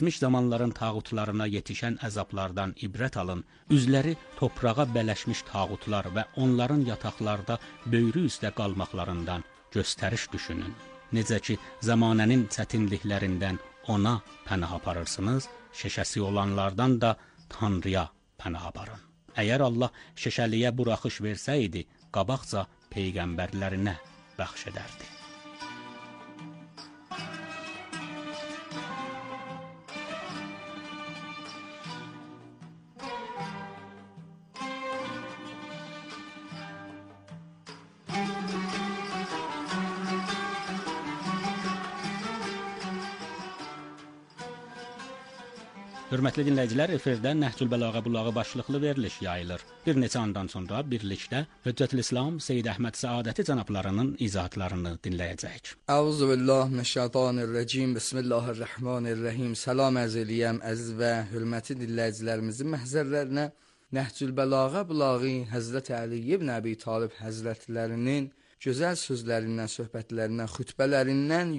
Geçmiş zamanların tağutlarına yetişən əzablardan ibrət alın. Üzləri toprağa bələşmiş tağutlar və onların yataqlarda böyrü üstə qalmaqlarından göstəriş düşünün. Necə ki, zamanənin çətinliklərindən ona pənah aparırsınız, şəşəsi olanlardan da Tanrıya pənah aparın. Əgər Allah şəşəliyə buraxış versəydi, qabaqca peyğəmbərlərinə bəxş edərdi. Hörmətli dinləyicilər, efirdə Nəhcül Bəlağə Bulağı başlıqlı veriliş yayılır. Bir neçə andan sonra birlikdə Hüccətülislam Seyyid Əhməd Səadəti cənablarının izahatlarını dinləyəcəyik. Əuzubillahı minəşşeytanirracim. Bismillahirrahmanirrahim. Salam ərz eləyəm əziz və hörmətli dinləyicilərimizin məhzərlərinə. Nəhcül Bəlağə Bulağı Həzrət Əli ibn Əbi Talib Həzrətlərinin gözəl sözlərindən, söhbətlərindən, xütbələrindən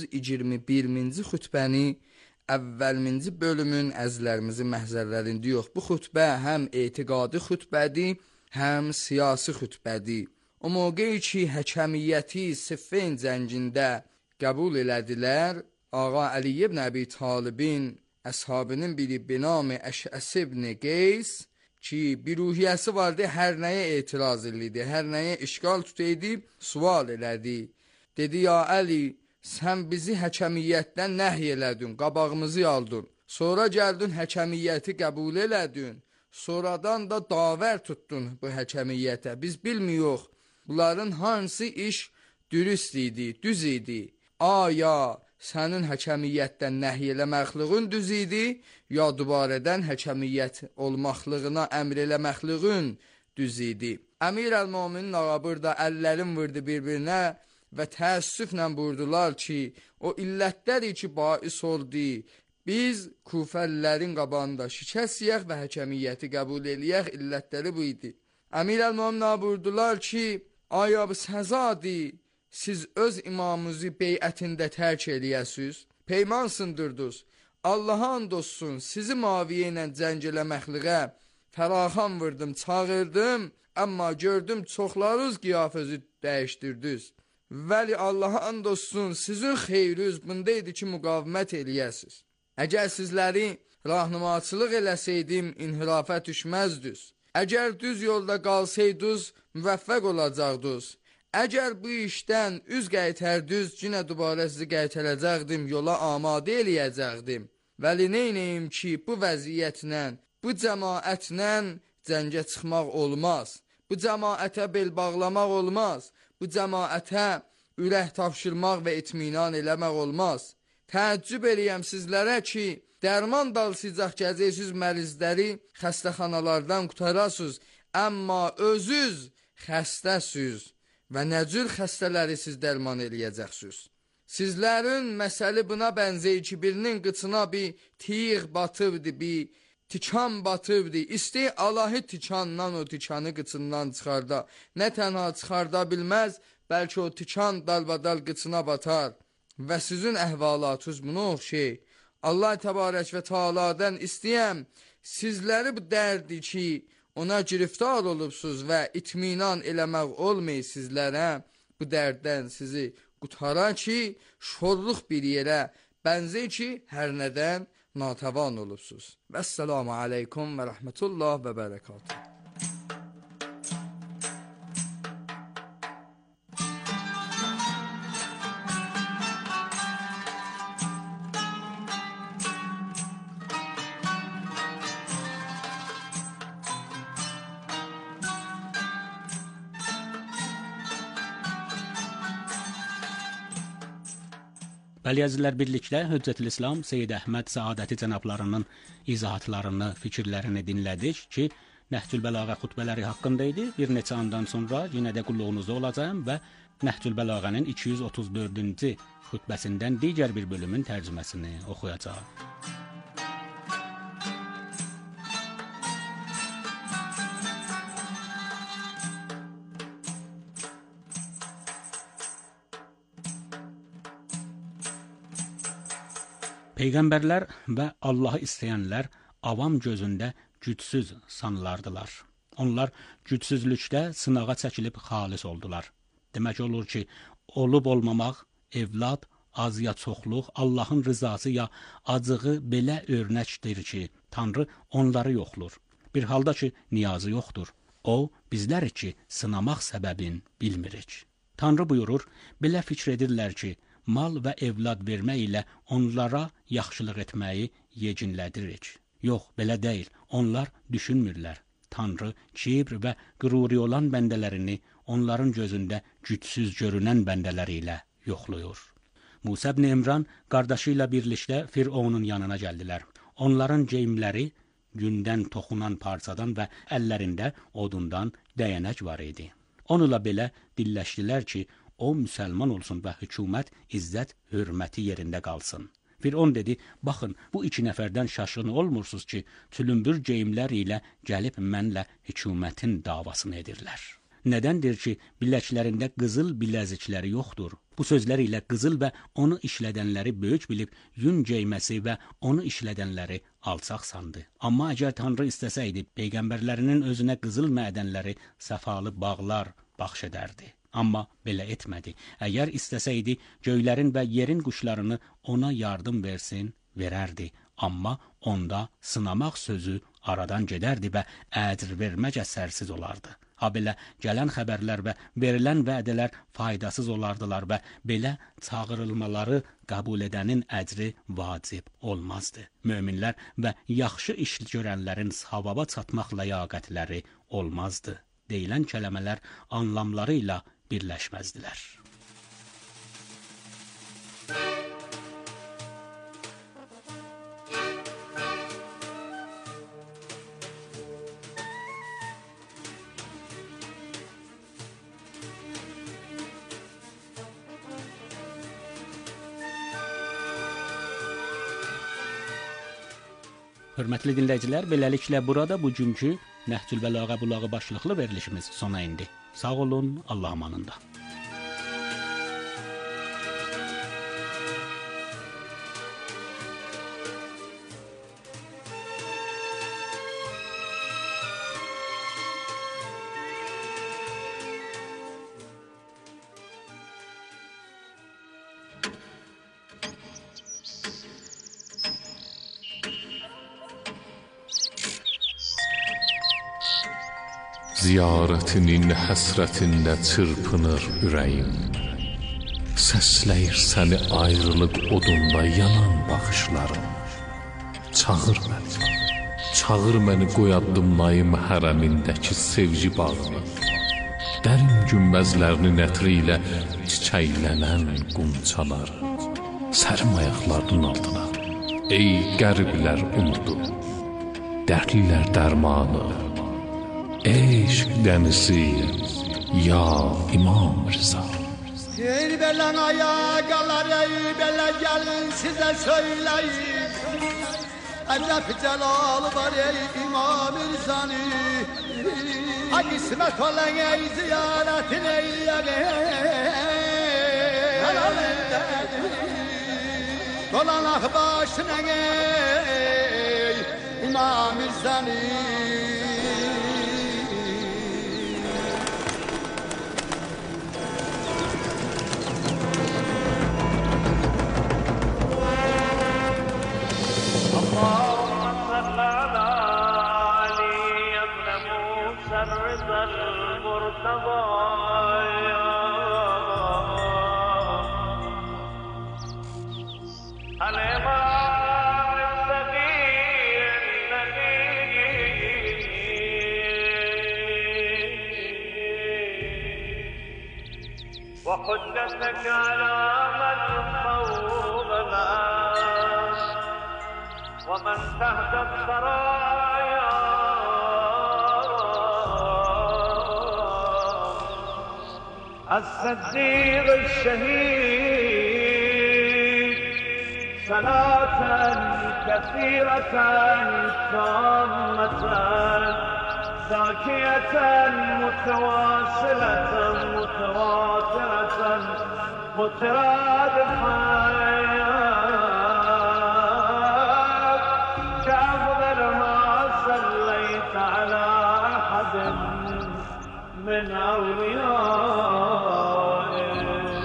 121-ci xütbəni əvvəlminci bölümün əzizlərimizin məhzərlərində yox. Bu xütbə həm etiqadi xütbədir, həm siyasi xütbədir. O mövqeyi ki, həkəmiyyəti Siffin cəngində qəbul elədilər, Ağa Əli ibn Əbi Talibin əshabının biri binamı Əşəs ibn Qeys ki, bir ruhiyyəsi vardı, hər nəyə etiraz edirdi, hər nəyə işgal tutaydı, sual elədi. Dedi, ya Əli, sən bizi həkəmiyyətdən nəhy elədin, qabağımızı yaldın. Sonra gəldin həkəmiyyəti qəbul elədin. Sonradan da davər tutdun bu həkəmiyyətə. Biz bilmiyoruz, bunların hansı iş dürüst idi, düz idi. Aya sənin həkəmiyyətdən nəhy eləməxliğin düz idi, ya dubarədən həkəmiyyət olmaqlığına əmr eləməxliğin düz idi. Əmir əl-Mominin ağa burada əllərin vurdu bir-birinə və təəssüflə buyurdular ki, o illətləri ki, bais oldu, biz Kufəlilərin qabağında şikəst yiyək və həkəmiyyəti qəbul eləyək, illətləri bu idi. Əmir əl-Mominin buyurdular ki, aya bu səzadır, siz öz imamınızı beyətində tərk eləyəsiniz, peyman sındırdınız, Allaha and olsun, sizi Muaviyə ilə cəng eləməkliğə fəraxan vurdum, çağırdım, amma gördüm çoxlarınız qiyafəzi dəyişdirdiniz. Vəli Allaha and olsun, sizin xeyriniz bundaydı ki, müqavimət eləyəsiniz. Əgər sizləri rahnumaçılıq eləsəydim, inhirafə düşməzdiniz. Əgər düz yolda qalsaydınız, müvəffəq olacaqdınız. Əgər bu işdən üz qaytardınız, yenə dubara sizi qaytaracaqdım, yola amadə eləyəcəkdim. Vəli neynəyim ki, bu vəziyyətlə, bu cəmaətlə cəngə çıxmaq olmaz. Bu cəmaətə bel bağlamaq olmaz. Bu cəmaətə ürək tapşırmaq və itminan eləmək olmaz. Təəccüb eləyəm sizlərə ki, dərman dalsıyacaq gəzəksiz mərizləri xəstəxanalardan qutarasınız, amma özünüz xəstəsiz və nə cür xəstələri siz dərman eləyəcəksiniz. Sizlərin məsəli buna bənzəyir ki, birinin qıçına bir tiğ batıbdır, bir tikan batıbdır. İstəy Allahı tikandan o tikanı qıçından çıxarda. Nə tənha çıxarda bilməz, bəlkə o tikan dalbadal qıçına batar. Və sizin əhvalatınız buna oxşay. Allah təbarək və Teala'dan istəyəm, sizləri bu dərdi ki, ona giriftar olubsuz və itminan eləmək olmayı sizlərə, bu dərddən sizi qutara ki, şorluq bir yerə bənzək ki, hər nədən natəvan olubsuz. Vəssalamu aleykum və rəhmətullah və bərəkatuhu. Bəli əzizlər, birlikdə Hüccətülislam Seyyid Əhməd Səadəti cənablarının izahatlarını, fikirlərini dinlədik ki, Nəhcül Bəlağə xutbələri haqqında idi. Bir neçə andan sonra yenə də qulluğunuzda olacağım və Nəhcül Bəlağənin 234-cü xutbəsindən digər bir bölümün tərcüməsini oxuyacağım. Peyğəmbərlər və Allahı istəyənlər avam gözündə gücsüz sanılardılar. Onlar gücsüzlükdə sınağa çəkilib xalis oldular. Demək olur ki, olub olmamaq, evlad, az ya çoxluq, Allahın rızası ya acığı belə örnəkdir ki, Tanrı onları yoxlur. Bir halda ki, niyazı yoxdur. O, bizlərik ki, sınamaq səbəbin bilmirik. Tanrı buyurur, belə fikr edirlər ki, mal və evlad vermək ilə onlara yaxşılıq etməyi yecinlədirik. Yox, belə deyil. Onlar düşünmürlər. Tanrı kibr və qüruri olan bəndələrini onların gözündə gücsüz görünən bəndələri ilə yoxluyur. Musa ibn İmran qardaşı ilə birlikdə Fironun yanına gəldilər. Onların geyimləri gündən toxunan parçadan və əllərində odundan dəyənək var idi. Onunla belə dilləşdilər ki, o müsəlman olsun və hökumət, izzət, hörməti yerində qalsın. Firon dedi, baxın, bu 2 nəfərdən şaşkın olmursuz ki, tülümbür geyimlər ilə gəlib mənlə hökumətin davasını edirlər. Nədəndir ki, biləklərində qızıl biləzikləri yoxdur? Bu sözlər ilə qızıl və onu işlədənləri böyük bilib, yün geyməsi və onu işlədənləri alçaq sandı. Amma əgər Tanrı istəsəydi, peyğəmbərlərinin özünə qızıl mədənləri, səfalı bağlar bəxş edərdi. Amma belə etmədi. Əgər istəsəydi, göylərin və yerin quşlarını ona yardım versin, verərdi. Amma onda sınamaq sözü aradan gedərdi və əcr vermək əsərsiz olardı. Ha belə gələn xəbərlər və verilən vədələr faydasız olardılar və belə çağırılmaları qəbul edənin əcri vacib olmazdı. Möminlər və yaxşı iş görənlərin savaba çatmaq ləyaqətləri olmazdı. Deyilən kəlmələr anlamları ilə birləşməzdilər. Hörmətli dinləyicilər, beləliklə burada bugünkü Nəhcül Bəlağə Bulağı başlıqlı verilişimiz sona indi. Sağ olun, Allah amanında. Ziyarətinin həsrətində çırpınır ürəyim. Səsləyir səni ayrılıq odunda yanan baxışlarım. Çağır məni qoy addımlayım hərəmindəki sevgi bağını. Dərin günbəzlərinin ətri ilə çiçəklənən qunçalar. Sərim ayaqlarının altına, ey qəriblər umudu, dərdlilər dərmanı. Eşq dənizi, ya İmam Rıza. Ey belən ayaqalar, ey belə gəlin sizə söyləyim. Əcəb cəlalı var ey İmam Rızanı. Ay qismət olan ey ziyarətin ey dolanaq başına ey İmam Rızanı. وحجتك على من فوق الناس ومن تحت الثرايا الصديق الشهيد صلاة كثيرة تامة زاكية متواصلة متواترة مترادفة أفضل ما صليت على أحد من أوليائك.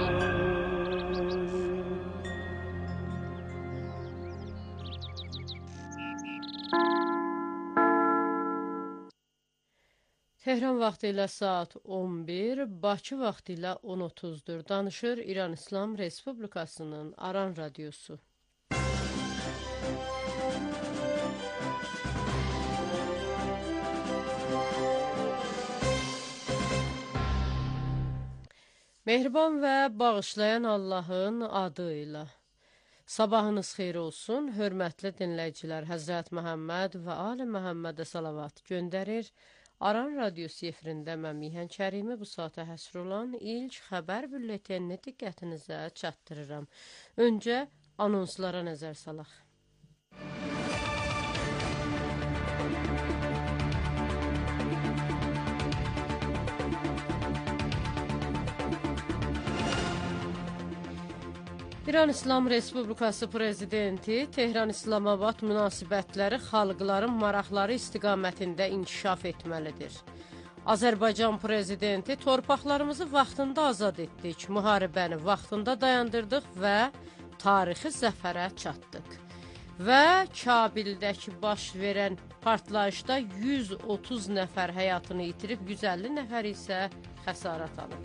Tehran vaxtı ilə saat 11, Bakı vaxtı ilə 10:30-dur. Danışır İran İslam Respublikasının Aran Radiosu. Mehriban və bağışlayan Allahın adı ilə. Sabahınız xeyir olsun, hörmətli dinləyicilər. Həzrət Məhəmməd və Ali Məhəmmədə salavat göndərir. Aran Radiosu efirində mən Mihan Kərimi bu saata həsr olan ilk xəbər bülletenini diqqətinizə çatdırıram. Öncə anonslara nəzər salaq. İran İslam Respublikası Prezidenti Tehran İslamabad münasibətləri xalqların maraqları istiqamətində inkişaf etməlidir. Azərbaycan Prezidenti torpaqlarımızı vaxtında azad etdik, müharibəni vaxtında dayandırdıq və tarixi zəfərə çatdıq. Və Kabildəki baş verən partlayışda 130 nəfər həyatını itirib, 150 nəfər isə xəsarət alıb.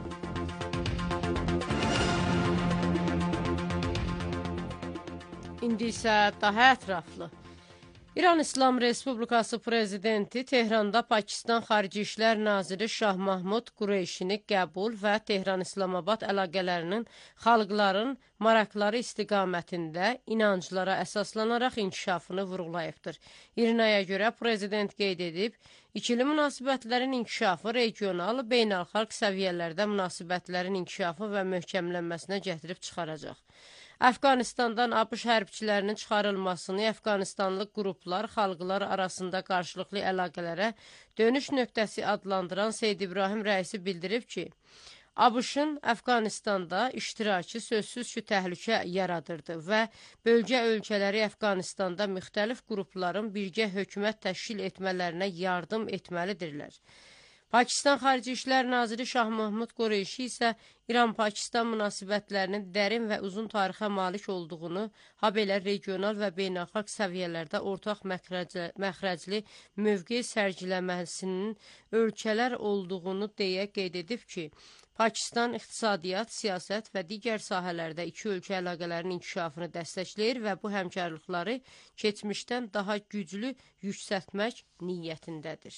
İndi isə daha ətraflı. İran İslam Respublikası Prezidenti Tehranda Pakistan Xarici İşlər Naziri Şah Mahmud Qureyşini qəbul və Tehran İslamabad əlaqələrinin xalqların maraqları istiqamətində inanclara əsaslanaraq inkişafını vurğulayıbdır. İRNA-ya görə Prezident qeyd edib, ikili münasibətlərin inkişafı regional, beynəlxalq səviyyələrdə münasibətlərin inkişafı və möhkəmlənməsinə gətirib çıxaracaq. Əfqanistandan ABŞ hərbçilərinin çıxarılmasını Əfqanistanlı qruplar xalqlar arasında qarşılıqlı əlaqələrə dönüş nöqtəsi adlandıran Seyid İbrahim rəisi bildirib ki, ABŞ-ın Əfqanistanda iştirakı sözsüz ki, təhlükə yaradırdı və bölgə ölkələri Əfqanistanda müxtəlif qrupların birgə hökumət təşkil etmələrinə yardım etməlidirlər. Pakistan Xarici İşlər Naziri Şah Mahmud Qureyşi isə İran-Pakistan münasibətlərinin dərin və uzun tarixə malik olduğunu, habelə regional və beynəlxalq səviyyələrdə ortaq məxrəcli mövqe sərgiləməsinin ölkələr olduğunu deyə qeyd edib ki, Pakistan iqtisadiyyat, siyasət və digər sahələrdə iki ölkə əlaqələrinin inkişafını dəstəkləyir və bu həmkarlıqları keçmişdən daha güclü yüksəltmək niyyətindədir.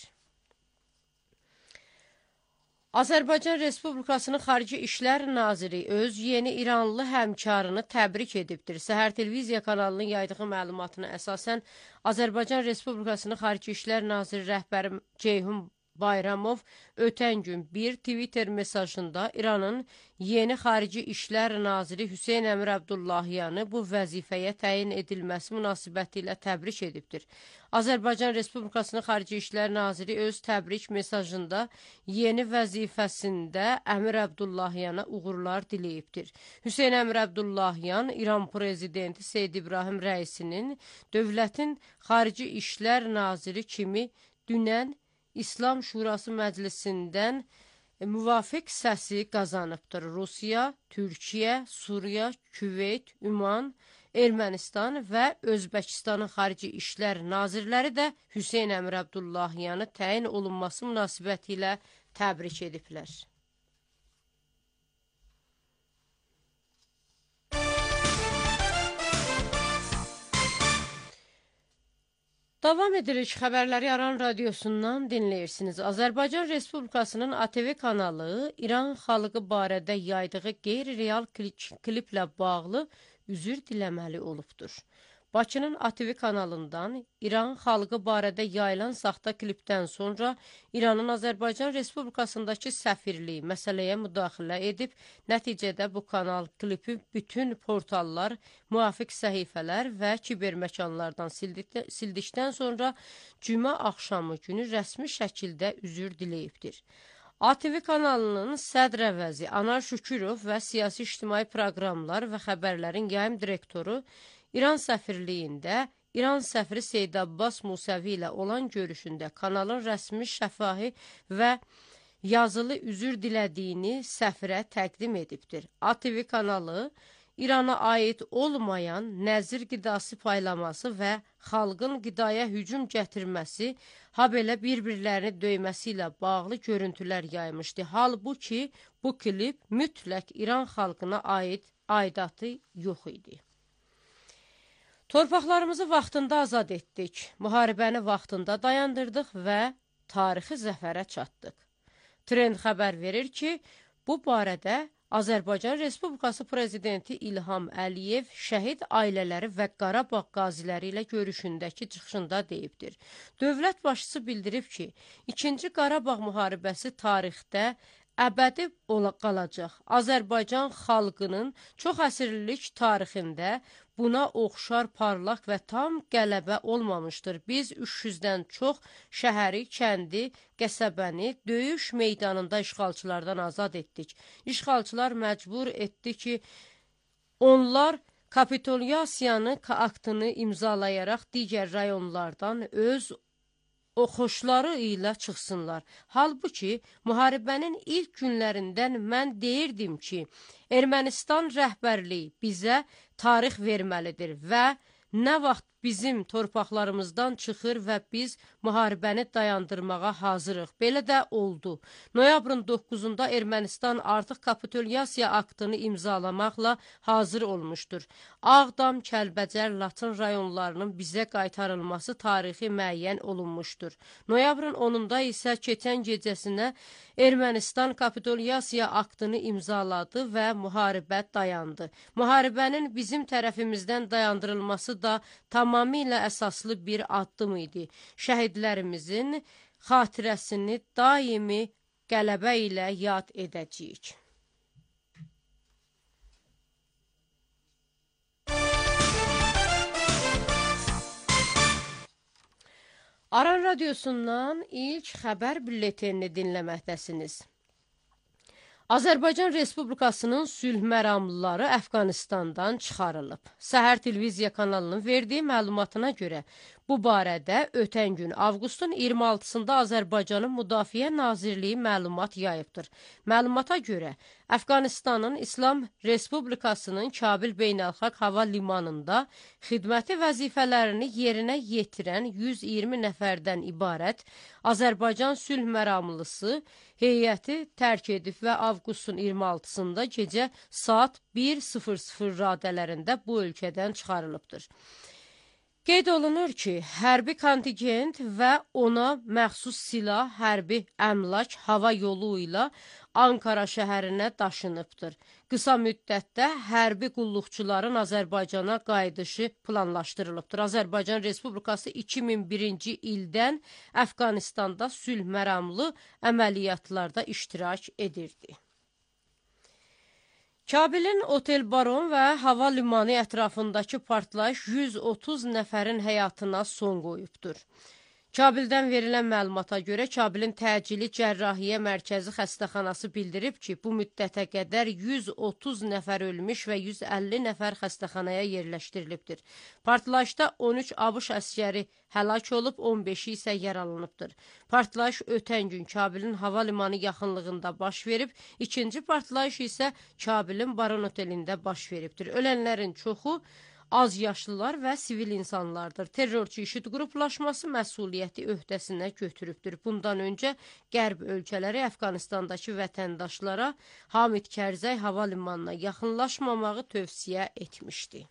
Azərbaycan Respublikasının Xarici İşlər Naziri öz yeni İranlı həmkarını təbrik edibdir. Səhər televiziya kanalının yaydığı məlumatına əsasən, Azərbaycan Respublikasının Xarici İşlər Naziri rəhbəri Ceyhun Bayramov ötən gün bir Twitter mesajında İranın yeni Xarici İşlər Naziri Hüseyn Əmir Əbdullahyanı bu vəzifəyə təyin edilməsi münasibəti ilə təbrik edibdir. Azərbaycan Respublikasının Xarici İşlər Naziri öz təbrik mesajında yeni vəzifəsində Əmir Əbdullahyana uğurlar diləyibdir. Hüseyn Əmir Əbdullahyan İran Prezidenti Seyid İbrahim rəisinin dövlətin Xarici İşlər Naziri kimi dünən İslam Şurası Məclisindən müvafiq səsi qazanıbdır. Rusiya, Türkiyə, Suriya, Küveyt, Üman, Ermənistan və Özbəkistanın Xarici İşlər Nazirləri də Hüseyn Əmir Əbdullahyanı təyin olunması münasibəti ilə təbrik ediblər. Davam edirik, xəbərləri Aran Radiosundan dinləyirsiniz. Azərbaycan Respublikasının ATV kanalı İran xalqı barədə yaydığı qeyri-real kliplə bağlı üzr diləməli olubdur. Bakının ATV kanalından İran xalqı barədə yayılan saxta klipdən sonra İranın Azərbaycan Respublikasındakı səfirliyi məsələyə müdaxilə edib, nəticədə bu kanal klipi bütün portallar, müvafiq səhifələr və kiberməkanlardan sildikdən sonra cümə axşamı günü rəsmi şəkildə üzr diləyibdir. ATV kanalının sədr əvəzi Anar Şükürov və siyasi ictimai proqramlar və xəbərlərin yayım direktoru İran səfirliyində İran səfiri Seyid Abbas Musəvi ilə olan görüşündə kanalın rəsmi, şəfahi və yazılı üzr dilədiyini səfirə təqdim edibdir. ATV kanalı İrana aid olmayan nəzir qidası paylaması və xalqın qidaya hücum gətirməsi, habelə bir-birlərini döyməsi ilə bağlı görüntülər yaymışdı. Halbuki bu klip mütləq İran xalqına aid aidatı yox idi. Torpaqlarımızı vaxtında azad etdik, müharibəni vaxtında dayandırdıq və tarixi zəfərə çatdıq. Trend xəbər verir ki, bu barədə Azərbaycan Respublikası Prezidenti İlham Əliyev şəhid ailələri və Qarabağ qaziləri ilə görüşündəki çıxışında deyibdir. Dövlət başçısı bildirib ki, 2-ci Qarabağ müharibəsi tarixdə əbədi qalacaq. Azərbaycan xalqının çox əsirlik tarixində buna oxşar parlaq və tam qələbə olmamışdır. Biz 300-dən çox şəhəri, kəndi, qəsəbəni döyüş meydanında işğalçılardan azad etdik. İşğalçılar məcbur etdi ki, onlar kapitulyasiyanı aktını imzalayaraq digər rayonlardan öz xoşları ilə çıxsınlar. Halbuki, müharibənin ilk günlərindən mən deyirdim ki, Ermənistan rəhbərliyi bizə tarix verməlidir və nə vaxt bizim torpaqlarımızdan çıxır və biz müharibəni dayandırmağa hazırıq. Belə də oldu. Noyabrın 9-da Ermənistan artıq kapitulyasiya aktını imzalamaqla hazır olmuşdur. Ağdam, Kəlbəcər, Laçın rayonlarının bizə qaytarılması tarixi müəyyən olunmuşdur. Noyabrın 10-da isə keçən gecəsinə Ermənistan kapitulyasiya aktını imzaladı və müharibə dayandı. Müharibənin bizim tərəfimizdən dayandırılması da tamamilə əsaslı bir addım idi. Şəhidlərimizin xatirəsini daimi qələbə ilə yad edəcəyik. Aran Radiosundan ilk xəbər bülletenini dinləməkdəsiniz. Azərbaycan Respublikasının sülh məramlıları Əfqanistandan çıxarılıb. Səhər televiziya kanalının verdiyi məlumatına görə bu barədə ötən gün avqustun 26-sında Azərbaycanın Müdafiə Nazirliyi məlumat yayıbdır. Məlumata görə Əfqanistanın İslam Respublikasının Kabil Beynəlxalq Hava Limanında xidməti vəzifələrini yerinə yetirən 120 nəfərdən ibarət Azərbaycan sülh məramlısı heyəti tərk edib və avqustun 26-sında gecə saat 1:00 radələrində bu ölkədən çıxarılıbdır. Qeyd olunur ki, hərbi kontingent və ona məxsus silah, hərbi əmlak hava yolu ilə Ankara şəhərinə daşınıbdır. Qısa müddətdə hərbi qulluqçuların Azərbaycana qayıdışı planlaşdırılıbdır. Azərbaycan Respublikası 2001-ci ildən Əfqanistanda sülh məramlı əməliyyatlarda iştirak edirdi. Kabilin Otel Baron və hava limanı ətrafındakı partlayış 130 nəfərin həyatına son qoyubdur. Kabildən verilən məlumata görə Kabilin təcili cərrahiyyə mərkəzi xəstəxanası bildirib ki, bu müddətə qədər 130 nəfər ölmüş və 150 nəfər xəstəxanaya yerləşdirilibdir. Partlayışda 13 ABŞ əskəri həlak olub, 15-i isə yaralanıbdır. Partlayış ötən gün Kabilin hava limanı yaxınlığında baş verib, ikinci partlayış isə Kabilin Baron otelində baş veribdir. Ölənlərin çoxu az yaşlılar və sivil insanlardır. Terrorçu IŞİD qruplaşması məsuliyyəti öhdəsinə götürübdür. Bundan öncə qərb ölkələri Əfqanistandakı vətəndaşlara Hamid Kərzəy hava limanına yaxınlaşmamağı tövsiyə etmişdi.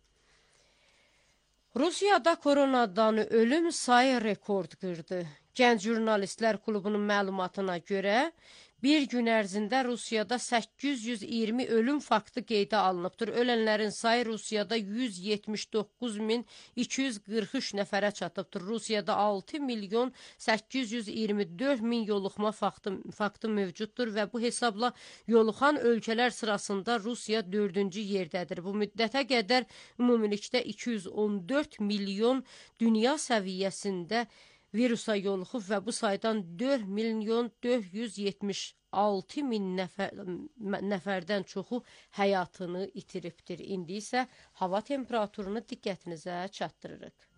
Rusiyada koronadan ölüm sayı rekord qırdı. Gənc Jurnalistlər Klubunun məlumatına görə bir gün ərzində Rusiyada 820 ölüm faktı qeydə alınıbdır. Ölənlərin sayı Rusiyada 179.243 nəfərə çatıbdır. Rusiyada 6.824.000 yoluxma faktı mövcuddur və bu hesabla yoluxan ölkələr sırasında Rusiya 4-cü yerdədir. Bu müddətə qədər ümumilikdə 214 milyon dünya səviyyəsində virusa yoluxub və bu saydan 4.476.000 nəfərdən çoxu həyatını itiribdir. İndi isə hava temperaturunu diqqətinizə çatdırırıq.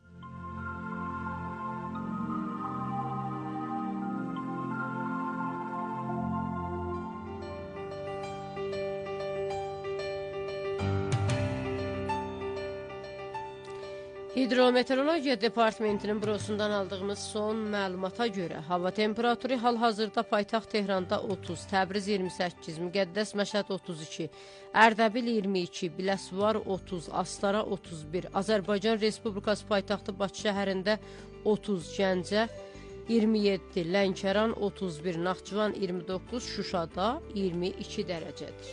Hidrometeorologiya Departamentinin bürosundan aldığımız son məlumata görə hava temperaturu hal-hazırda paytaxt Tehranda 30, Təbriz 28, Müqəddəs Məşhəd 32, Ərdəbil 22, Biləsuvar 30, Astara 31, Azərbaycan Respublikası paytaxtı Bakı şəhərində 30, Gəncə 27, Lənkəran 31, Naxçıvan 29, Şuşada 22 dərəcədir.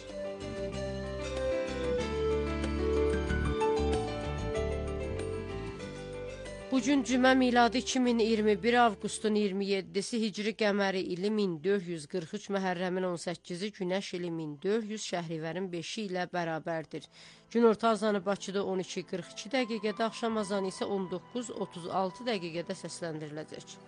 Bugün cümə miladi 2021 avqustun 27-si, hicri qəməri ili 1443, Məhərrəmin 18-i, günəş ili 1400, Şəhrivərin 5-i ilə bərabərdir. Günorta azanı Bakıda 12:42 dəqiqədə, axşam azanı isə 19:36 dəqiqədə səsləndiriləcək.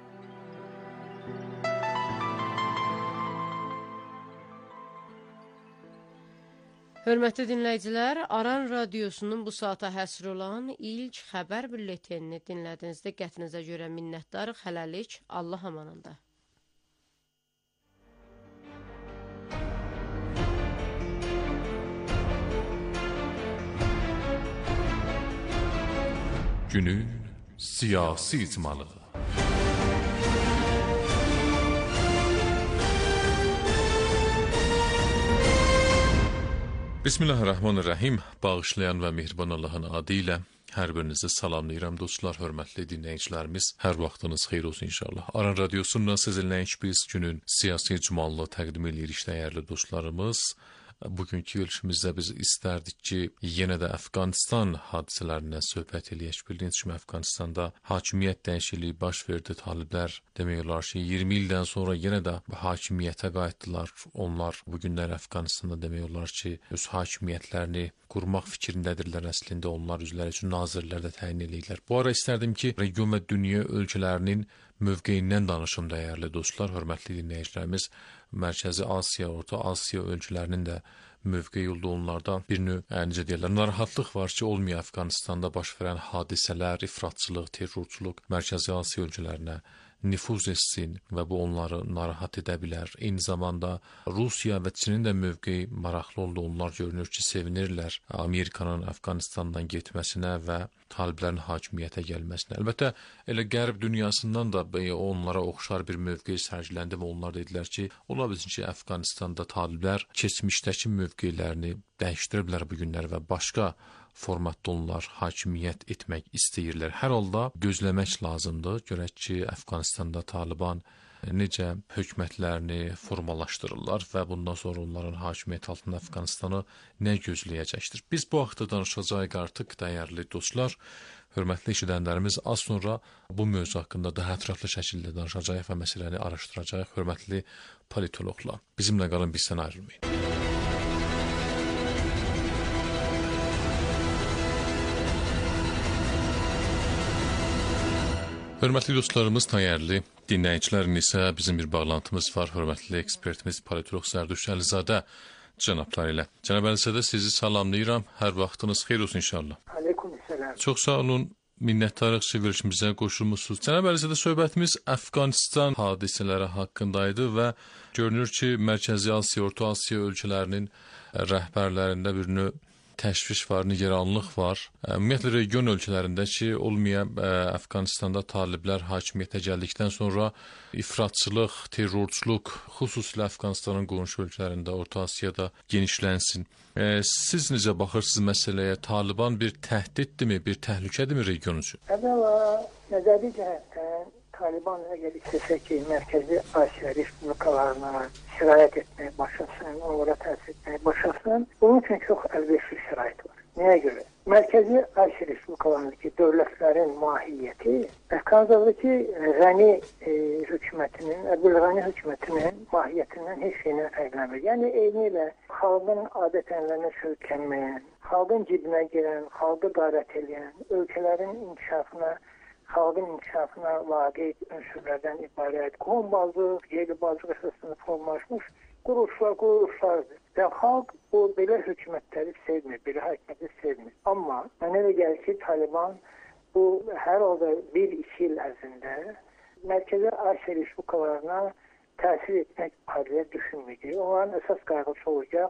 Hörmətli dinləyicilər, Aran Radiosunun bu saata həsr olan ilk xəbər bülletenini dinlədiniz. Diqqətinizə görə minnətdarıq. Hələlik, Allah amanında. Günün siyasi icmalı. Bismillahirrahmanirrahim. Bağışlayan və mehriban Allahın adı ilə hər birinizi salamlayıram dostlar, hörmətli dinləyicilərimiz. Hər vaxtınız xeyir olsun inşallah. Aran Radiosundan sizinləyik biz günün siyasi icmalını təqdim edirik dəyərli dostlarımız. Bugünkü ölçümüzdə biz istərdik ki, yenə də Əfqanistan hadisələrindən söhbət eləyək. Bildiyiniz kimi Əfqanistanda hakimiyyət dəyişikliyi baş verdi. Taliblər demək olar ki, 20 ildən sonra yenə də hakimiyyətə qayıtdılar. Onlar bugünlər Əfqanistanda demək olar ki, öz hakimiyyətlərini qurmaq fikrindədirlər əslində. Onlar özləri üçün nazirlər də təyin edirlər. Bu ara istərdim ki, region və dünya ölkələrinin mövqeyindən danışım dəyərli dostlar, hörmətli dinləyicilərimiz. Mərkəzi Asiya, Orta Asiya ölkələrinin də mövqeyi oldu onlardan bir növ, necə deyirlər, narahatlıq var ki, olmuyor Əfqanistanda baş verən hadisələr, ifratçılıq, terrorçuluq Mərkəzi Asiya ölkələrinə nüfuz etsin və bu onları narahat edə bilər. Eyni zamanda Rusiya və Çinin də mövqeyi maraqlı oldu. Onlar görünür ki, sevinirlər Amerikanın Əfqanistandan getməsinə və taliblərin hakimiyyətə gəlməsinə. Əlbəttə, elə qərb dünyasından da onlara oxşar bir mövqe sərgiləndi və onlar dedilər ki, ola bilsin ki, Əfqanistanda taliblər keçmişdəki mövqelərini dəyişdiriblər bu günlər və başqa formatda onlar hakimiyyət etmək istəyirlər. Hər halda gözləmək lazımdır. Görək ki, Əfqanistanda Taliban necə hökumətlərini formalaşdırırlar və bundan sonra onların hakimiyyət altında Əfqanistanı nə gözləyəcəkdir. Biz bu haqda danışacağıq artıq, dəyərli dostlar. Hörmətli eşidənlərimiz, az sonra bu mövzu haqqında daha ətraflı şəkildə danışacağıq və məsələni araşdıracağıq. Hörmətli politologlar, bizimlə qalın, bizdən ayrılmayın. Hörmətli dostlarımız, dəyərli dinləyicilərin isə bizim bir bağlantımız var. Hörmətli ekspertimiz politolog Zərdüşt Əlizadə cənabları ilə. Cənab Əlizadə, sizi salamlayıram. Hər vaxtınız xeyir olsun inşallah. Aleykümselam. Çox sağ olun. Minnətdarıq ki, verilişimizə qoşulmusunuz. Cənab Əlizadə, söhbətimiz Əfqanistan hadisələri haqqındaydı və görünür ki, Mərkəzi Asiya, Orta Asiya ölkələrinin rəhbərlərində bir növ təşviş var, nigeranlıq var. Ümumiyyətlə, region ölkələrində ki, olmaya Əfqanistanda taliblər hakimiyyətə gəldikdən sonra ifratçılıq, terrorçuluq, xüsusilə Əfqanistanın qonşu ölkələrində, Orta Asiyada genişlənsin. Siz necə baxırsınız məsələyə? Taliban bir təhdiddirmi, bir təhlükədirmi region üçün? Əvvəla, nəzəri cəhətdən Taliban əgər istəsə ki, Mərkəzi Asiya Respublikalarına sirayət etməyə başlasın, onlara təsir etməyə başlasın, bunun üçün çox əlverişli şərait var. Nəyə görə? Mərkəzi Asiya Respublikalarındakı dövlətlərin mahiyyəti Əfqanistandakı Ğəni hökumətinin, Əbdülğəni hökumətinin mahiyyətindən heç şeylə fərqlənmir. Yəni, eyni ilə xalqın adət-ənənələrinə söykənməyən, xalqın cibinə girən, xalqı qarət edən, ölkələrin inkişafına, xalqın inkişafına vaqeid ünsürlərdən ibarət, qohumbazlıq, yerlibazlıq əsasında formalaşmış quruluşlardır. Və xalq bu belə hökumətləri sevmir, belə hakimiyyəti sevmir. Amma mənə elə gəlir ki, Taliban bu hər halda 1-2 il ərzində Mərkəzi Asiya Respublikalarına təsir etmək barədə düşünməyəcək. Onların əsas qayğısı olacaq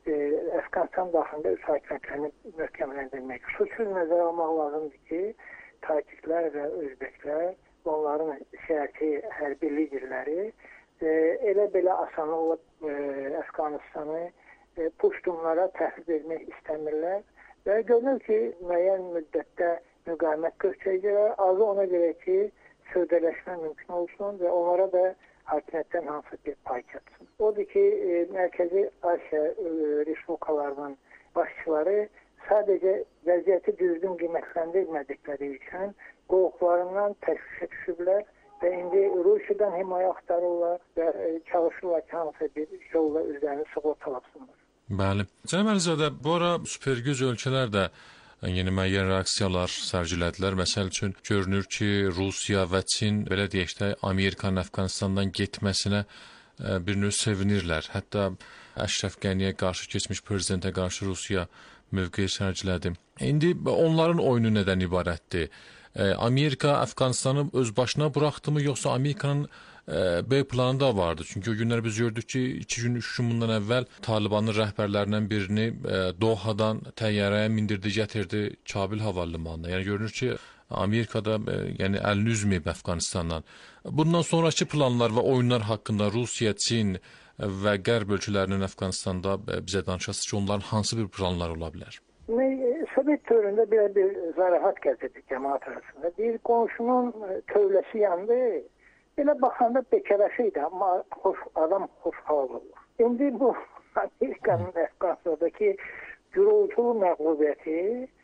Əfqanistan daxilində öz hakimiyyətlərini möhkəmləndirmək. Xüsusi nəzərə almaq lazımdır ki, Taciklər və Özbəklər, onların siyasi hərbi liderləri elə belə asanlıqla Əfqanistanı puştunlara təhvil vermək istəmirlər və görünür ki, müəyyən müddətdə müqavimət göstərəcəklər. Azı ona görə ki, sövdələşmə mümkün olsun və onlara da hakimiyyətdən hansı bir pay çatsın. Odur ki, Mərkəzi Asiya respublikalarının başçıları sadəcə vəziyyəti düzgün qiymətləndirmədikləri üçün qorxularından təşvişə düşüblər və indi Rusiyadan himayə axtarırlar və çalışırlar ki, hansı bir yolla üzərini sığortalasınlar. Bəli. Cənab Əlizadə, bu ara supergüc ölkələr də yeni müəyyən reaksiyalar sərgilədilər. Məsəl üçün görünür ki, Rusiya və Çin, belə deyək də, Amerikanın Əfqanistandan getməsinə bir növ sevinirlər. Hətta Əşrəf Qəniyə qarşı keçmiş prezidentə qarşı Rusiya mövqeyi sərgilədi. İndi onların oyunu nədən ibarətdir? Amerika Əfqanistanı öz başına buraxdımı, yoxsa Amerikanın B planı da vardı? Çünki o günlər biz gördük ki, 2 gün, 3 gün bundan əvvəl Talibanın rəhbərlərindən birini Dohadan təyyarəyə mindirdi, gətirdi Kabil hava limanına. Yəni görünür ki, Amerikada yəni əlini üzməyib Əfqanistandan. Bundan sonraki planlar və oyunlar haqqında Rusiya, Çin və Qərb ölkələrinin Əfqanistanda bizə danışasınız ki, onların hansı bir planları ola bilər? Sovet dövründə bir zarahat gətirdi cəmaat arasında. Bir qonşunun tövləsi yandı. Belə baxanda bekaraşıydı, amma adam xoşhal olur. İndi bu Amerikanın Əfqanistandakı gürültülü məğlubiyyəti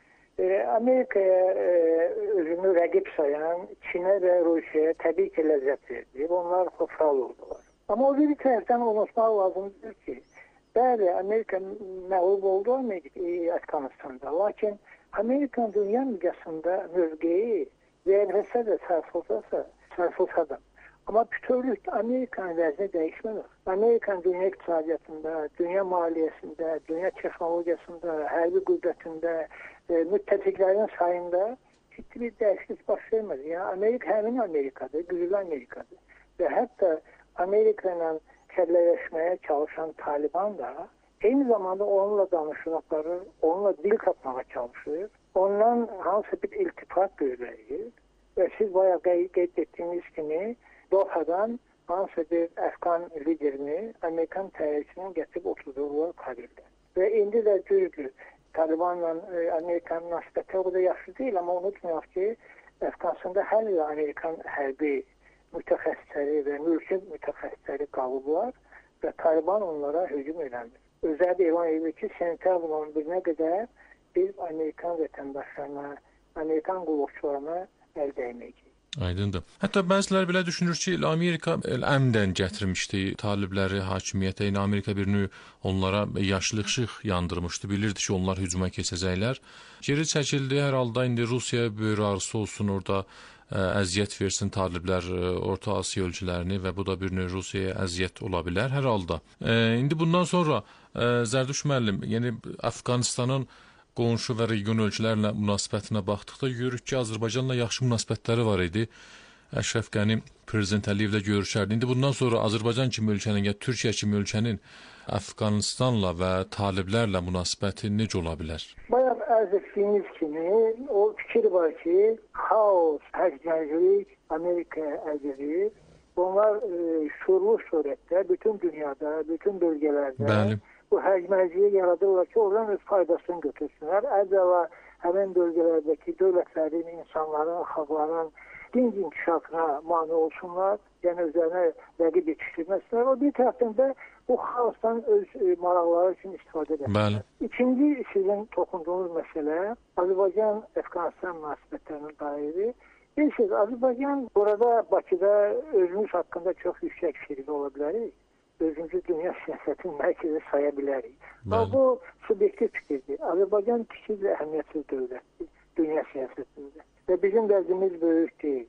Amerikaya özünü rəqib sayan Çinə və Rusiyaya təbii ki, ləzzət verdi. Onlar xoşhal oldular. Amma o bir tərəfdən unutmaq lazımdır ki, bəli, Amerika məğlub oldu Əfqanistanda, lakin Amerikan dünya miqyasında mövqeyi verilsə də sarsılsa da. Amma bütövlükdə Amerikanın vəzni dəyişmədir. Amerikan dünya iqtisadiyyatında, dünya maliyyəsində, dünya texnologiyasında, hərbi qüdrətində, müttəfiqlərin sayında ciddi bir dəyişiklik baş vermədi. Yəni Amerika həmin Amerikadır, güclü Amerikadır. Və hətta Amerika ilə kəlləşməyə çalışan Taliban da eyni zamanda onunla danışır, onunla dil tapmağa çalışır, ondan hansı bir iltifat gözləyir və siz bayağı qeyd etdiyiniz kimi Dohadan hansı bir Əfqan liderini Amerikan təyyarəsinin gətirib oturduğu Kabildə. Və indi də düzdür, Talibanla Amerikan münasibətləri o da yaxşı deyil, amma unutmayaq ki, Əfqanistanda hər il Amerikan hərbi mütəxəssisləri və mülki mütəxəssisləri qalıblar və Taliban onlara hücum eləmir. Özədə elan edir ki, sentyabrın 11-nə qədər biz Amerikan vətəndaşlarına, Amerikan qulluqçularına əl dəyməyəcəyik. Aydındır. Hətta bəziləri belə düşünür ki, Amerika əmdən gətirmişdi talibləri hakimiyyətə. Yəni Amerika bir növ onlara yaşlı işıq yandırmışdı. Bilirdi ki, onlar hücuma keçəcəklər. Geri çəkildi. Hər halda indi Rusiya böyrü ağrısı olsun, orada əziyyət versin taliblər Orta Asiya ölkələrini və bu da bir növ Rusiyaya əziyyət ola bilər. Hər halda. İndi bundan sonra Zərduş müəllim, yəni Əfqanistanın qonşu və region ölkələrlə münasibətinə baxdıqda görürük ki, Azərbaycanla yaxşı münasibətləri var idi. Əşrəf Qəni Prezident Əliyevlə görüşərdi. İndi bundan sonra Azərbaycan kimi ölkənin, ya Türkiyə kimi ölkənin Əfqanistanla və taliblərlə münasibəti necə ola bilər? Bayaq ərz etdiyiniz kimi o fikir var ki, xaos, həcməclik Amerikaya ərz edir. Bunlar şuurlu surətdə bütün dünyada, bütün bölgələrdə Bəli. Bu həcməciliyi yaradırlar ki, oradan öz faydasını götürsünlər. Əvvəla həmin bölgələrdəki dövlətlərin, insanların, xalqların dinc inkişafına mane olsunlar, yəni özlərinə rəqib yetişdirməsinlər. O bir tərəfdən də bu xaosdan öz maraqları üçün istifadə edirlər. İkinci sizin toxunduğunuz məsələ Azərbaycan-Əfqanistan münasibətlərinin dairi. Bilirsiniz, Azərbaycan burada Bakıda özümüz haqqında çox yüksək fikirli ola bilərik. Özümüzü dünya siyasətinin mərkəzi saya bilərik. Bu subyektiv fikirdir. Azərbaycan kiçik və əhəmiyyətsiz dövlətdir dünya siyasətində. Və bizim vəzimiz böyük deyil.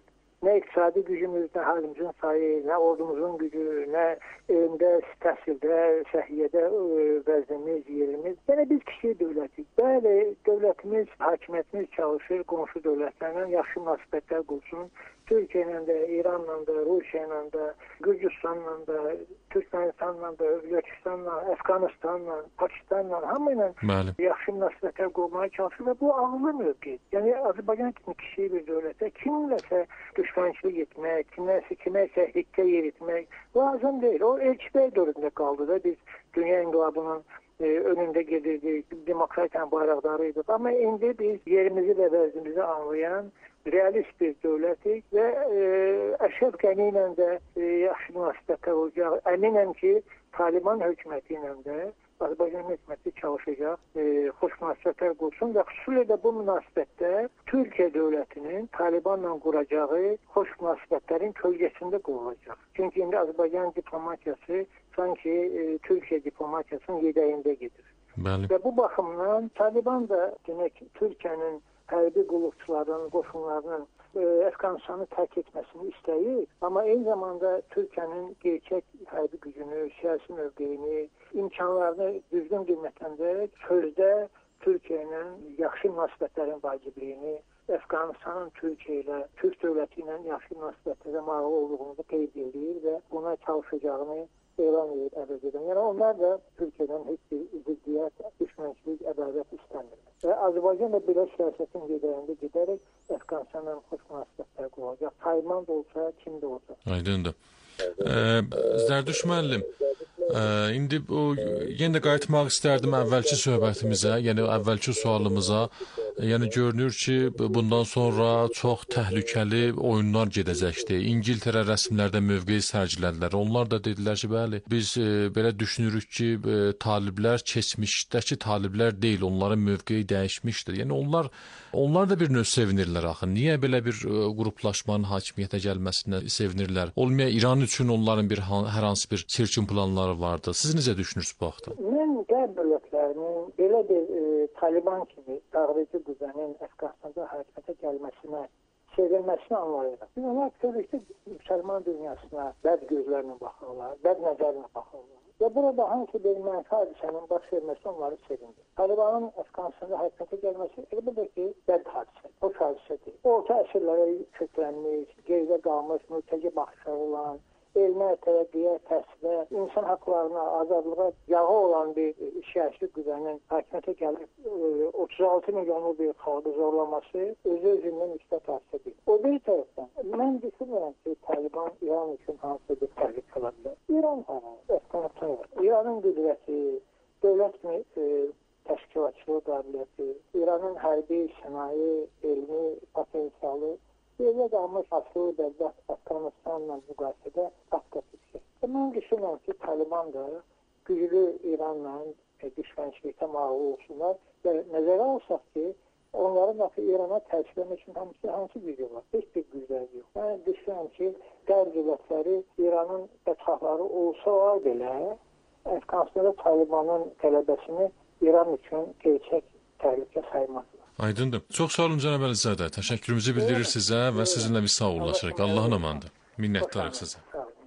Nə iqtisadi gücümüz, nə halimizin sayı, nə ordumuzun gücü, nə elmdə, təhsildə, səhiyyədə vəznimiz, yerimiz. Yəni biz kiçik dövlətik. Bəli, dövlətimiz, hakimiyyətimiz çalışır qonşu dövlətlərlə yaxşı münasibətlər qursun. Türkiyə ilə də, İranla da, Rusiya ilə də, Gürcüstanla da, Türkmenistanla da, Özbəkistanla, Əfqanistanla, Pakistanla hamı ilə yaxşı münasibətlər qurmaya çalışır və bu ağıllı mövqedir. Yəni Azərbaycan kimi kiçik bir dövlətə kimləsə düşmənçilik etmək, kiməsə hikkə yeritmək lazım deyil. O elçilik dövründə qaldı da biz dünya inqilabının önündə gedirdik, demokratiyanın bayraqdarıydıq. Amma indi biz yerimizi və vəznimizi anlayan realist bir dövlətik və Əşrəf Qəni ilə də yaxşı münasibətlər olacaq. Əminəm ki, Taliban hökuməti ilə də Azərbaycan hökuməti çalışacaq, xoş münasibətlər qursun və xüsusilə də bu münasibətdə Türkiyə dövlətinin Talibanla quracağı xoş münasibətlərin kölgəsində qurulacaq. Çünki indi Azərbaycan diplomatiyası sanki Türkiyə diplomatiyasının yedəyində gedir. Bəli. Və bu baxımdan Taliban da demək Türkiyənin hərbi qulluqçuların, qoşunlarının Əfqanistanı tərk etməsini istəyir. Amma eyni zamanda Türkiyənin gerçək hərbi gücünü, siyasi mövqeyini, imkanlarını düzgün qiymətləndirərək sözdə Türkiyə ilə yaxşı münasibətlərin vacibliyini, Əfqanistanın Türkiyə ilə, Türk dövləti ilə yaxşı münasibətlərə mağul olduğunu da qeyd edir və buna çalışacağını elan edib əvvəlcədən. Yəni onlar da Türkiyədən heç bir ziddiyyət, düşmənçilik, ədavət istəmirlər. Və Azərbaycan da belə siyasətin gedərində gedərək Əfqanistanla xoş münasibətlər quracaq. Tayvan da olsa, kim də olsa. Aydındır. Zərdüş müəllim, indi yenə də qayıtmaq istərdim əvvəlki söhbətimizə, yəni əvvəlki sualımıza. Yəni görünür ki, bundan sonra çox təhlükəli oyunlar gedəcəkdir. İngiltərə rəsmilərdə mövqe sərgilədilər. Onlar da dedilər ki, bəli, biz belə düşünürük ki, taliblər keçmişdəki taliblər deyil, onların mövqeyi dəyişmişdir. Yəni onlar da bir növ sevinirlər axı. Niyə belə bir qruplaşmanın hakimiyyətə gəlməsinə sevinirlər? Olmaya İran üçün onların hər hansı bir çirkin planları vardı. Siz necə düşünürsünüz bu haqda? Mən qərb dövlətlərinin belə bir Taliban kimi dağıdıcı qüvvənin Əfqanistanda hakimiyyətə gəlməsinə, sevilməsini anlayırlar. Biz onlar bütövlükdə müsəlman dünyasına bəd gözlərlə baxırlar, bəd nəzərlə baxırlar. Və burada hansı bir mənfi hadisənin baş verməsi onları sevindir. Talibanın Əfqanistanda hakimiyyətə gəlməsi elbəttə ki, bəd hadisə, hoş hadisə deyil. Orta əsrlərə köklənmiş, geridə qalmış, mültəci baxışları olan, elmə, tərəqqiyə, təhsilə, insan haqlarına, azadlığa yağı olan bir siyasi qüvvənin hakimiyyətə gəlib 36 milyonlu bir xalqı zorlaması özü-özündən müsbət hadisə deyil. O bir tərəfdən, mən düşünürəm ki, Taliban İran üçün hansı bir təhlükə ola bilər. İran Əfqanistan var. İranın qüdrəti, dövlət təşkilatçılığı qabiliyyəti, İranın hərbi, sənaye, elmi potensialı yerdə qalmış asılı dövlət Əfqanistanla müqayisədə qat-qat yüksək. Mən düşünürəm ki, Taliban da güclü İranla düşmənçilikdə mağul olsunlar və nəzərə alsaq ki, onların axı İrana təsirləmək üçün hansı gücü var? Heç bir gücləri yox. Mən düşünürəm ki, qərb dövlətləri İranın bədxahları olsa belə, Əfqanistanda Talibanın qələbəsini İran üçün gerçək təhlükə saymaz. Aydındır. Çox sağ olun cənab Əlizadə. Təşəkkürümüzü bildirir sizə və sizinlə biz sağollaşırıq. Allahın amandır. Minnətdarıq sizə.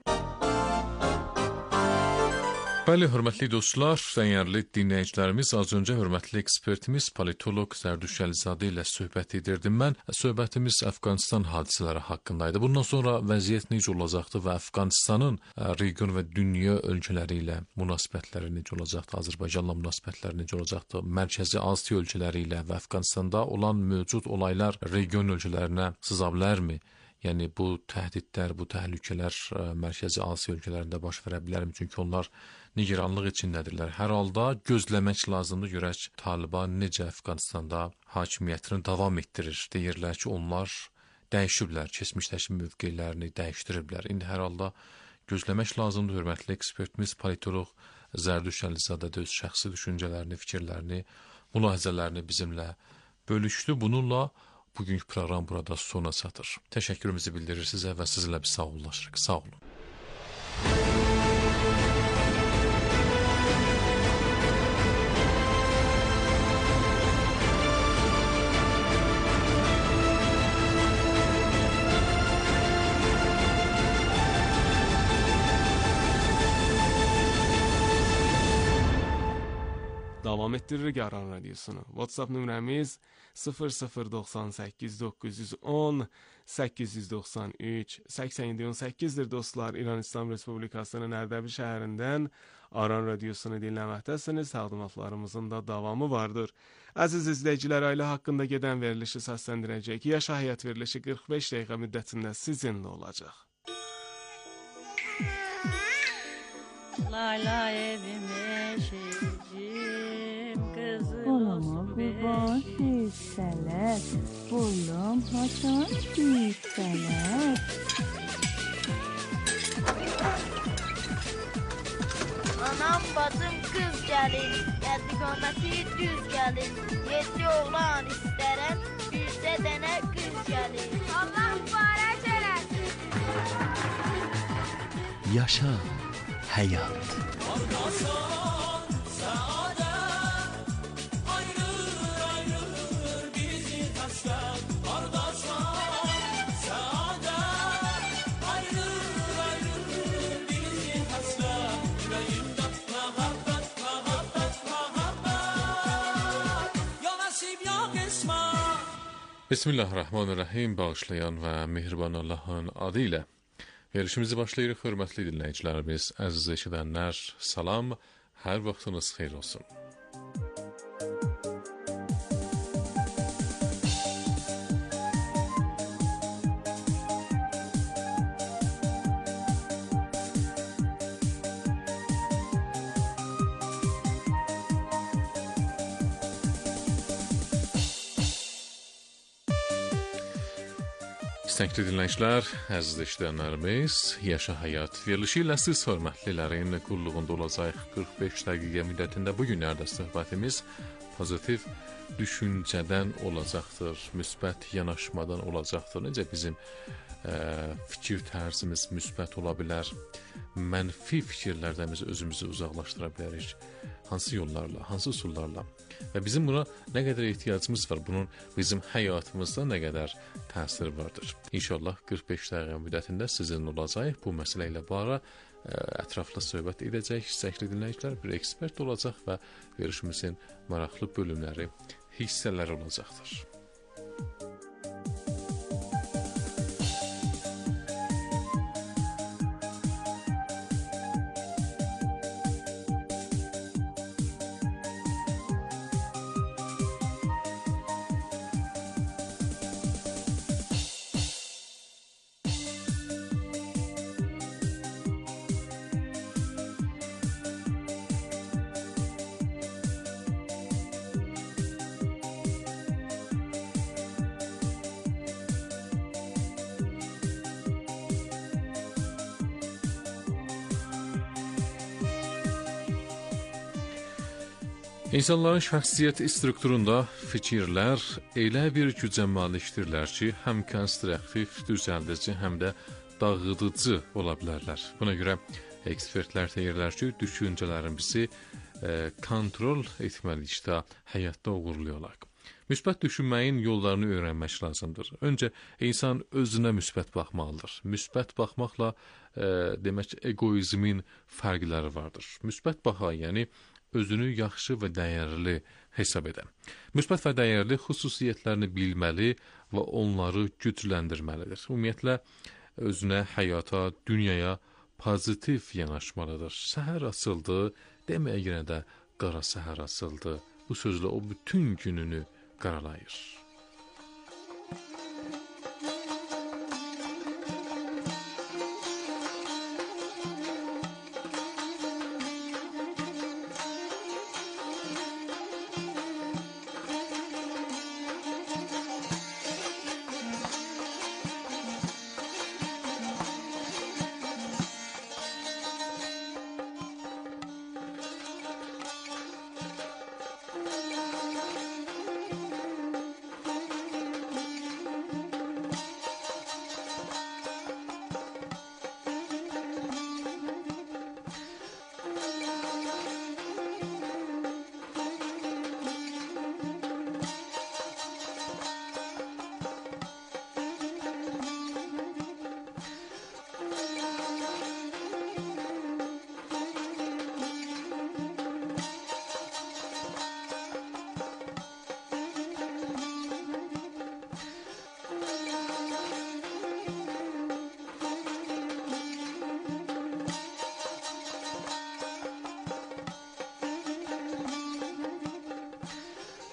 Bəli, hörmətli dostlar, dəyərli dinləyicilərimiz, az öncə hörmətli ekspertimiz, politolog Zərdüş Əlizadə ilə söhbət edirdim mən. Söhbətimiz Əfqanistan hadisələri haqqındaydı. Bundan sonra vəziyyət necə olacaqdı və Əfqanistanın region və dünya ölkələri ilə münasibətləri necə olacaqdı, Azərbaycanla münasibətləri necə olacaqdı, Mərkəzi Asiya ölkələri ilə və Əfqanistanda olan mövcud olaylar region ölkələrinə sıza bilərmi? Yəni bu təhdidlər, bu təhlükələr Mərkəzi Asiya ölkələrində baş verə bilərmi? Çünki onlar nigeranlıq içindədirlər. Hər halda gözləmək lazımdır, görək Taliban necə Əfqanistanda hakimiyyətini davam etdirir. Deyirlər ki, onlar dəyişiblər, keçmişdəki mövqelərini dəyişdiriblər. İndi hər halda gözləmək lazımdır. Hörmətli ekspertimiz, politolog Zərdüş Əlizadə də öz şəxsi düşüncələrini, fikirlərini, mülahizələrini bizimlə bölüşdü. Bununla bugünkü proqram burada sona çatır. Təşəkkürümüzü bildirir sizə və sizinlə biz sağollaşırıq. Sağ olun. davam ettiririk Aran Radiosunu. WhatsApp nömrəmiz 0098 910 893 8718-dir dostlar. İran İslam Respublikasının Ərdəbil şəhərindən Aran Radiosunu dinləməkdəsiniz. Təqdimatlarımızın da davamı vardır. Əziz izləyicilər, ailə haqqında gedən verilişi səsləndirəcək. Yaşa Həyat verilişi 45 dəqiqə müddətində sizinlə olacaq. Layla evime şecim kızım olsun kurban düşseler buldum haçan düşseler. Anam bacım kız gelin, geldi kometi düz gelin. Yedi oğlan isterem, yüzde dene kız gelin. Allah mübarek eylesin. Yaşa Hayat. Bismillahirrahmanirrahim. Bağışlayan və mehriban Allahın adı ilə verilişimizi başlayırıq, hörmətli dinləyicilərimiz, əziz eşidənlər, salam, hər vaxtınız xeyir olsun. İstəkli dinləyicilər, əziz eşidənlərimiz, Yaşa Həyat verilişi ilə siz hörmətlilərin qulluğunda olacaq 45 dəqiqə müddətində bu günlərdə söhbətimiz pozitiv düşüncədən olacaqdır, müsbət yanaşmadan olacaqdır. Necə bizim fikir tərzimiz müsbət ola bilər, mənfi fikirlərdən biz özümüzü uzaqlaşdıra bilərik. Hansı yollarla, hansı usullarla və bizim buna nə qədər ehtiyacımız var, bunun bizim həyatımızda nə qədər təsiri vardır. İnşallah 45 dəqiqə müddətində sizinlə olacaq, bu məsələ ilə bağlı ətraflı söhbət edəcək, istəkli dinləyicilər, bir ekspert olacaq və verilişimizin maraqlı bölümləri, hissələri olacaqdır. İnsanların şəxsiyyət strukturunda fikirlər elə bir gücə malikdirlər ki, həm konstruktiv, düzəldici, həm də dağıdıcı ola bilərlər. Buna görə ekspertlər deyirlər ki, düşüncələrimizi kontrol etməlikdə həyatda uğurlayırlar. Müsbət düşünməyin yollarını öyrənmək lazımdır. Öncə insan özünə müsbət baxmalıdır. Müsbət baxmaqla demək egoizmin fərqləri vardır. Müsbət baxan, yəni özünü yaxşı və dəyərli hesab edən. Müsbət və dəyərli xüsusiyyətlərini bilməli və onları gücləndirməlidir. Ümumiyyətlə, özünə, həyata, dünyaya pozitiv yanaşmalıdır. Səhər açıldı, deməyə yenə də qara səhər açıldı. Bu sözlə o bütün gününü qaralayır.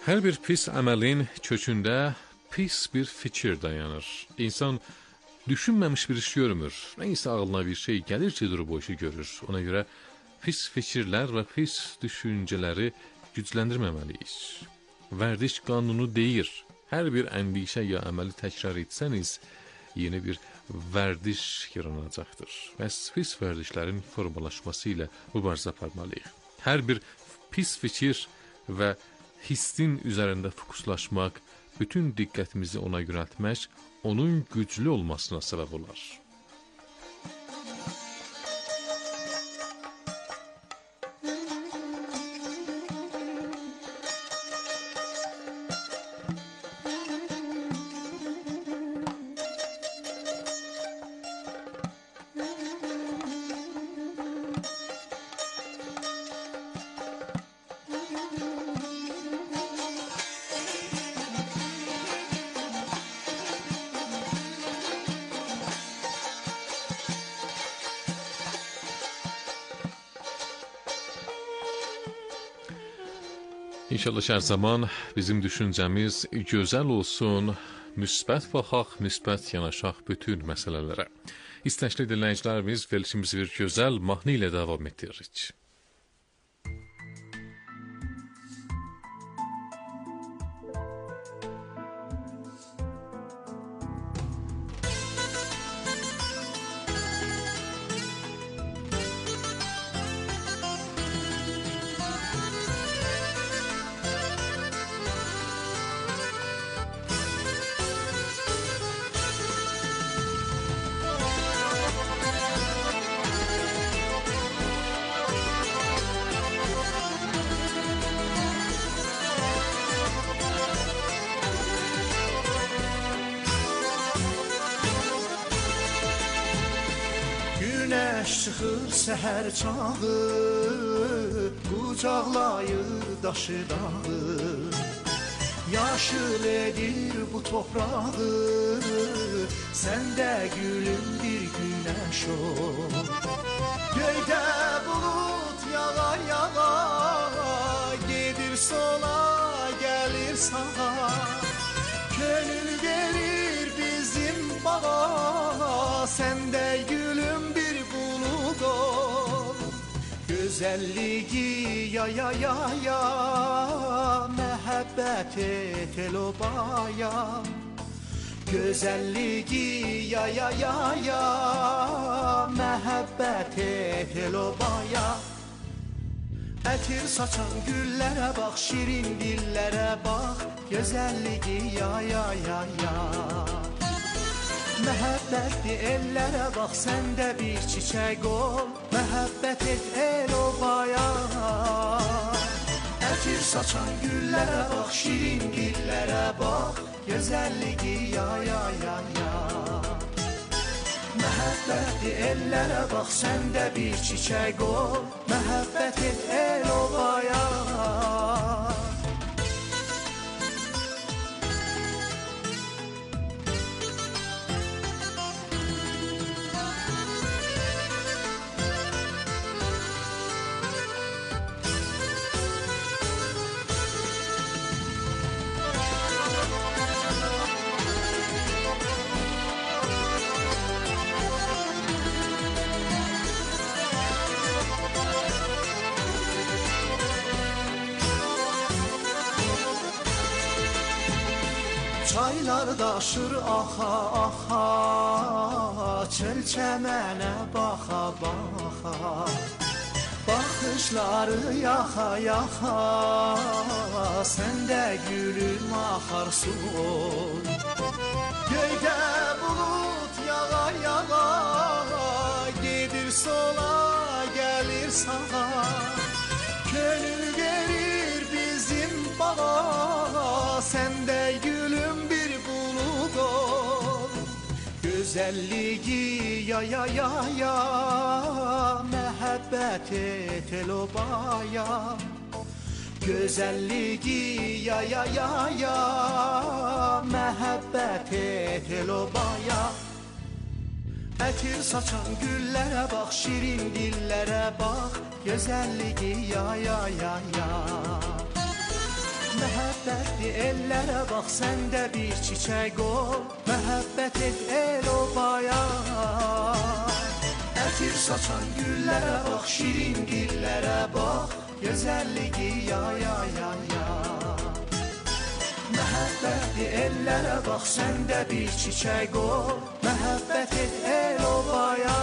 Hər bir pis əməlin kökündə pis bir fikir dayanır. İnsan düşünməmiş bir iş görmür. Nəysə ağlına bir şey gəlir ki, durub o işi görür. Ona görə pis fikirlər və pis düşüncələri gücləndirməməliyik. Vərdiş qanunu deyir, hər bir əndişə ya əməli təkrar etsəniz, yeni bir vərdiş yaranacaqdır. Bəs pis vərdişlərin formalaşması ilə mübarizə aparmalıyıq. Hər bir pis fikir və hissin üzərində fokuslaşmaq, bütün diqqətimizi ona yönəltmək, onun güclü olmasına səbəb olar. İnşallah hər zaman bizim düşüncəmiz gözəl olsun, müsbət baxaq, müsbət yanaşaq bütün məsələlərə. İstəkli dinləyicilərimiz, verilişimizi bir gözəl mahnı ilə davam etdiririk. Çıxır səhər çağı, qucaqlayır daşı dağı, yaşıl edir bu toprağı, səndə gülüm bir günəş ol. Göydə bulut yağa yağa, gedir sola, gəlir sağa, könül verir bizim bağa, səndə gülüm bir bulut ol. Gözəlliyi ya ya ya ya, məhəbbət et el obaya. Gözəlliyi ya ya ya ya, məhəbbət et el obaya. Ətir saçan güllərə bax, şirin dillərə bax, gözəlliyi ya ya ya ya. Məhəbbətli ellərə bax, səndə bir çiçək ol, məhəbbət et el obaya. Ətir saçan güllərə bax, şirin dillərə bax, gözəlliyi ya ya ya ya. Məhəbbətli ellərə bax, səndə bir çiçək ol, məhəbbət et el obaya. Çaylar daşır axa axa, çöl çəmənə baxa baxa, baxışları yaxa yaxa, səndə gülüm axar su ol. Göydə bulut yağa yağa, gedir sola, gəlir sağa, könül verir bizim bağa, səndə gülüm bir bulut ol. Gözəlliyi ya ya ya ya, məhəbbət et el obaya. Gözəlliyi ya ya ya ya, məhəbbət et el obaya. Ətir saçan güllərə bax, şirin dillərə bax, gözəlliyi ya ya ya ya. Məhəbbətli ellərə bax, sən də bir çiçək ol, məhəbbət et el obaya. Ətir saçan güllərə bax, şirin dillərə bax, gözəlliyi ya ya ya ya. Məhəbbətli ellərə bax, sən də bir çiçək ol, məhəbbət et el obaya.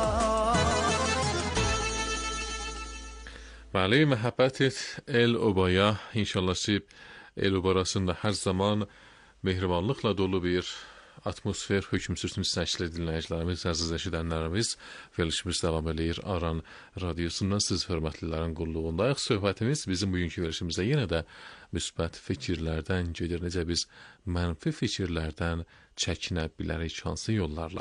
Bəli, məhəbbət et el-obaya. İnşallah ki, el-oba arasında hər zaman mehribanlıqla dolu bir atmosfer hökm sürsün istəkli dinləyicilərimiz, əziz eşidənlərimiz. Verilişimiz davam edir Aran radiosundan siz hörmətlilərin qulluğundayıq. Söhbətimiz bizim bugünkü verilişimizdə yenə də müsbət fikirlərdən gedir. Necə biz mənfi fikirlərdən çəkinə bilərik hansı yollarla?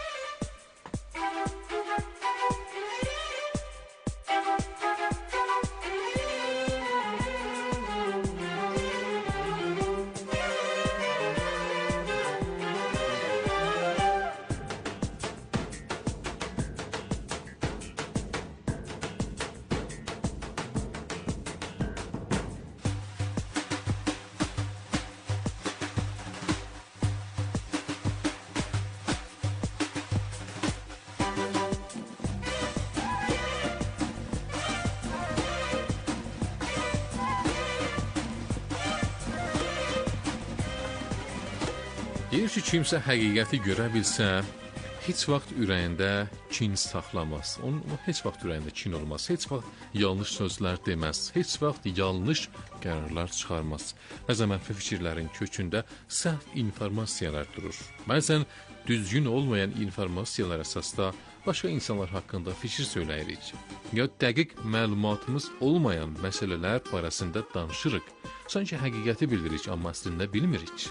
Deyir ki, kimsə həqiqəti görə bilsə, heç vaxt ürəyində kin saxlamaz. Onun heç vaxt ürəyində kin olmaz. Heç vaxt yanlış sözlər deməz. Heç vaxt yanlış qərarlar çıxarmaz. Bəzən mənfi fikirlərin kökündə səhv informasiyalar durur. Bəzən düzgün olmayan informasiyalar əsasda başqa insanlar haqqında fikir söyləyirik. Ya dəqiq məlumatımız olmayan məsələlər barəsində danışırıq. Sanki həqiqəti bilirik, amma əslində bilmirik.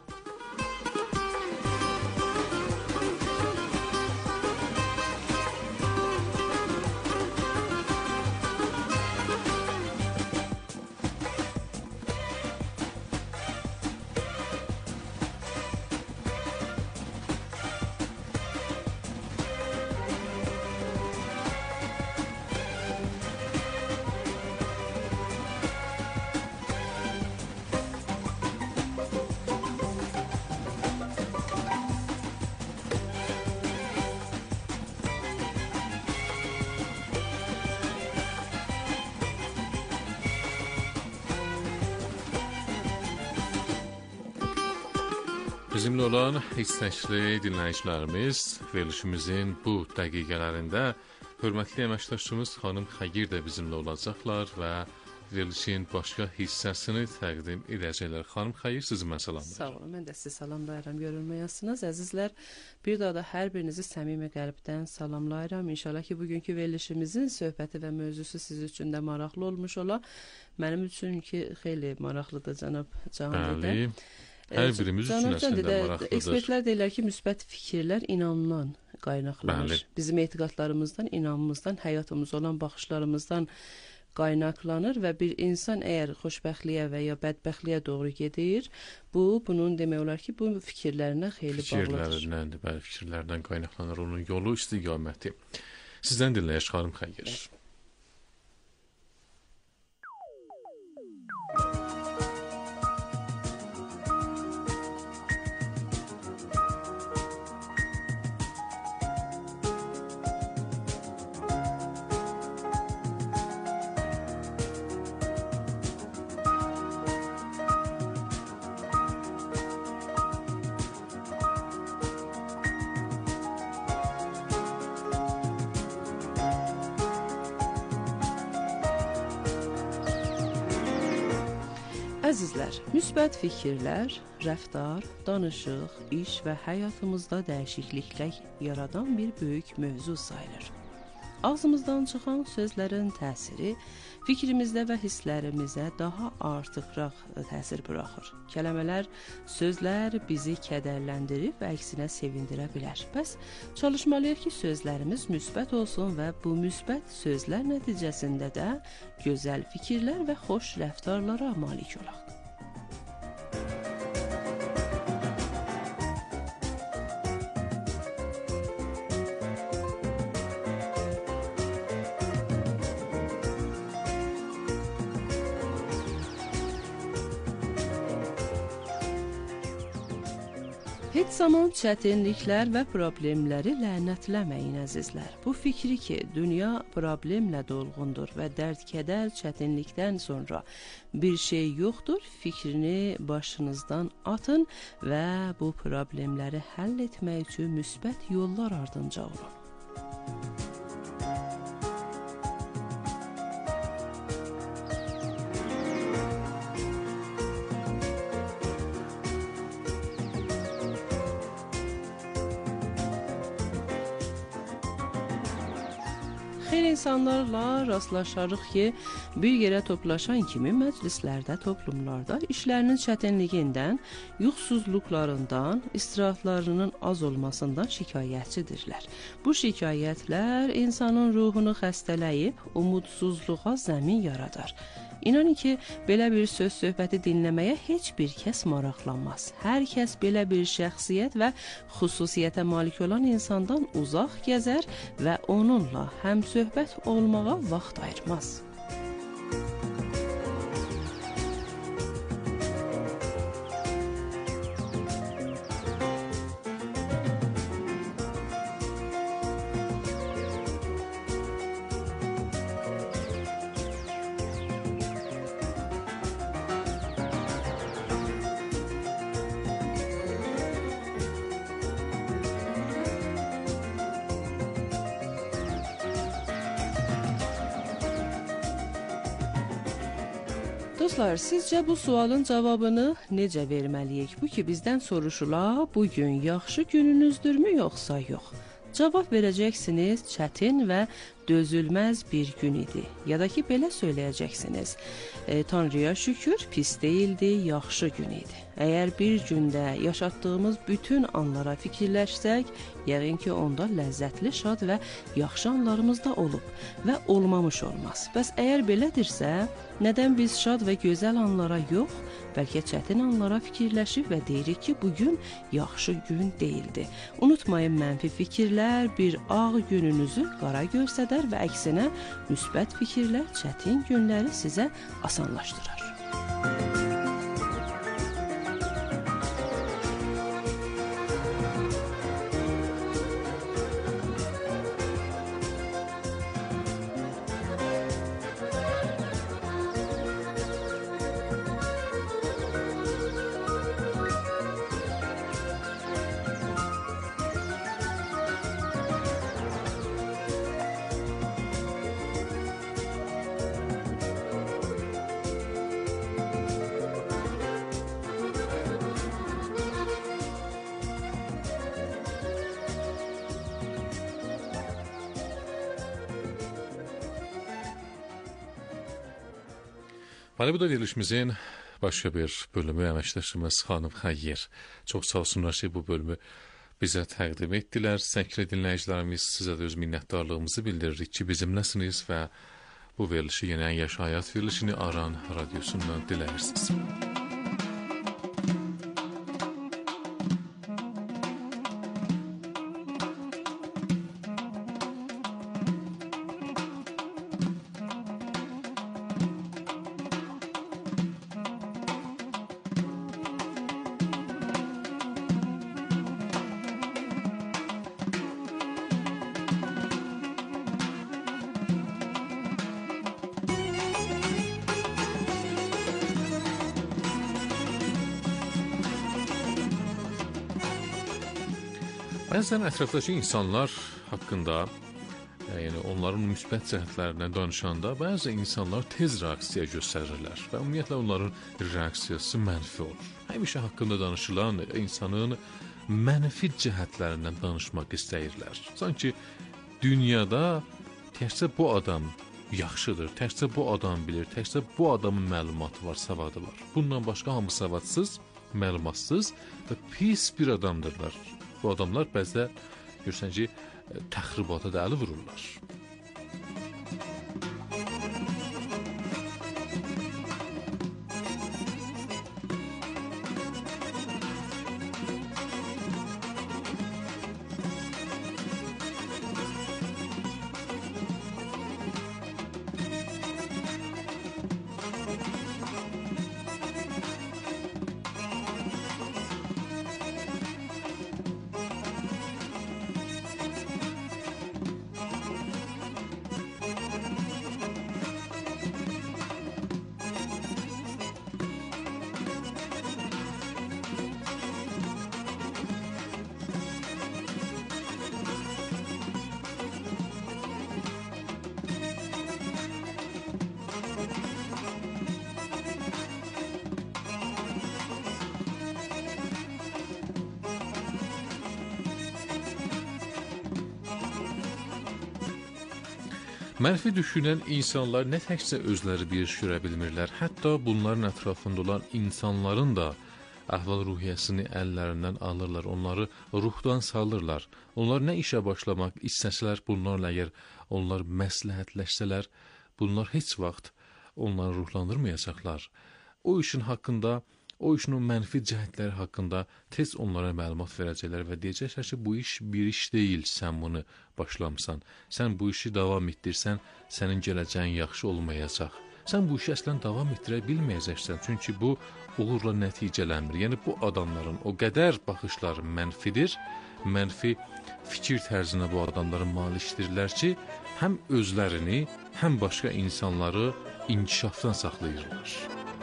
Bizimlə olan istəkli dinləyicilərimiz verilişimizin bu dəqiqələrində hörmətli əməkdaşımız xanım Xəyir də bizimlə olacaqlar və verilişin başqa hissəsini təqdim edəcəklər. Xanım Xəyir, sizi mən salamlayıram. Sağ olun, mən də sizi salamlayıram, görülməyəsiniz. Əzizlər, bir daha da hər birinizi səmimi qəlbdən salamlayıram. İnşallah ki, bugünkü verilişimizin söhbəti və mövzusu siz üçün də maraqlı olmuş ola. Mənim üçün ki, xeyli maraqlıdır, cənab Cahan dedə. Bəli. Hər birimiz üçün əslində maraqlıdır. Ekspertlər deyirlər ki, müsbət fikirlər inanımdan qaynaqlanır. Bəli. Bizim etiqadlarımızdan, inanımımızdan, həyatımıza olan baxışlarımızdan qaynaqlanır və bir insan əgər xoşbəxtliyə və ya bədbəxtliyə doğru gedir, bunun demək olar ki, bu fikirlərinə xeyli bağlıdır. Bəli, fikirlərdən qaynaqlanır onun yolu, istiqaməti. Sizdən dinləyək, xanım Xəyir. Əzizlər, müsbət fikirlər, rəftar, danışıq, iş və həyatımızda dəyişikliklər yaradan bir böyük mövzu sayılır. Ağzımızdan çıxan sözlərin təsiri fikrimizdə və hisslərimizə daha artıqraq təsir buraxır. Kəlmələr, sözlər bizi kədərləndirib və əksinə sevindirə bilər. Bəs çalışmalıyıq ki, sözlərimiz müsbət olsun və bu müsbət sözlər nəticəsində də gözəl fikirlər və xoş rəftarlara malik olaq. Heç zaman çətinliklər və problemləri lənətləməyin əzizlər. Bu fikri ki, dünya problemlə dolğundur və dərd-kədər, çətinlikdən sonra bir şey yoxdur, fikrini başınızdan atın və bu problemləri həll etmək üçün müsbət yollar ardınca olun. Xeyr insanlarla rastlaşarıq ki, bir yerə toplaşan kimi məclislərdə, toplumlarda işlərinin çətinliyindən, yuxusuzluqlarından, istirahatlarının az olmasından şikayətçidirlər. Bu şikayətlər insanın ruhunu xəstələyib, umudsuzluğa zəmin yaradar. İnanın ki, belə bir söz-söhbəti dinləməyə heç bir kəs maraqlanmaz. Hər kəs belə bir şəxsiyyət və xüsusiyyətə malik olan insandan uzaq gəzər və onunla həmsöhbət olmağa vaxt ayırmaz. Dostlar, sizcə bu sualın cavabını necə verməliyik? Bu ki, bizdən soruşula, bugün yaxşı gününüzdürmü yoxsa yox? Cavab verəcəksiniz, çətin və dözülməz bir gün idi. Ya da ki, belə söyləyəcəksiniz, Tanrıya şükür, pis deyildi, yaxşı gün idi. Əgər bir gündə yaşatdığımız bütün anlara fikirləşsək, yəqin ki, onda ləzzətli, şad və yaxşı anlarımız da olub və olmamış olmaz. Bəs əgər belədirsə, nədən biz şad və gözəl anlara yox, bəlkə çətin anlara fikirləşib və deyirik ki, bugün yaxşı gün deyildi. Unutmayın, mənfi fikirlər bir ağ gününüzü qara göstərər və əksinə müsbət fikirlər çətin günləri sizə asanlaşdırar. Bu da verilişimizin başqa bir bölümü əməkdaşımız xanım Xəyyir. Çox sağ olsunlar ki, bu bölümü bizə təqdim etdilər. Səkri dinləyicilərimiz, sizə də öz minnətdarlığımızı bildiririk ki, bizimləsiniz və bu verilişi yenə Yaş Həyat verilişini Aran radiosundan diləyirsiniz. Bəzən ətrafdakı insanlar haqqında, yəni onların müsbət cəhətlərindən danışanda, bəzi insanlar tez reaksiya göstərirlər və ümumiyyətlə onların reaksiyası mənfi olur. Həmişə haqqında danışılan insanın mənfi cəhətlərindən danışmaq istəyirlər. Sanki dünyada təkcə bu adam yaxşıdır, təkcə bu adam bilir, təkcə bu adamın məlumatı var, savadı var. Bundan başqa hamı savadsız, məlumatsız və pis bir adamdırlar. Bu adamlar bəzdə görürsən ki, təxribata da əli vururlar. Mənfi düşünən insanlar nə təkcə özləri bir iş görə bilmirlər, hətta bunların ətrafında olan insanların da əhval-ruhiyyəsini əllərindən alırlar, onları ruhdan salırlar. Onlar nə işə başlamaq istəsələr, bunlarla əgər onlar məsləhətləşsələr, bunlar heç vaxt onları ruhlandırmayacaqlar. O işin haqqında, o işin o mənfi cəhətləri haqqında tez onlara məlumat verəcəklər və deyəcəklər ki, bu iş bir iş deyil, sən bunu başlamısan. Sən bu işi davam etdirsən, sənin gələcəyin yaxşı olmayacaq. Sən bu işi əslən davam etdirə bilməyəcəksən, çünki bu uğurla nəticələnmir. Yəni, bu adamların o qədər baxışları mənfidir, mənfi fikir tərzinə bu adamların malikdirlər ki, həm özlərini, həm başqa insanları inkişafdan saxlayırlar.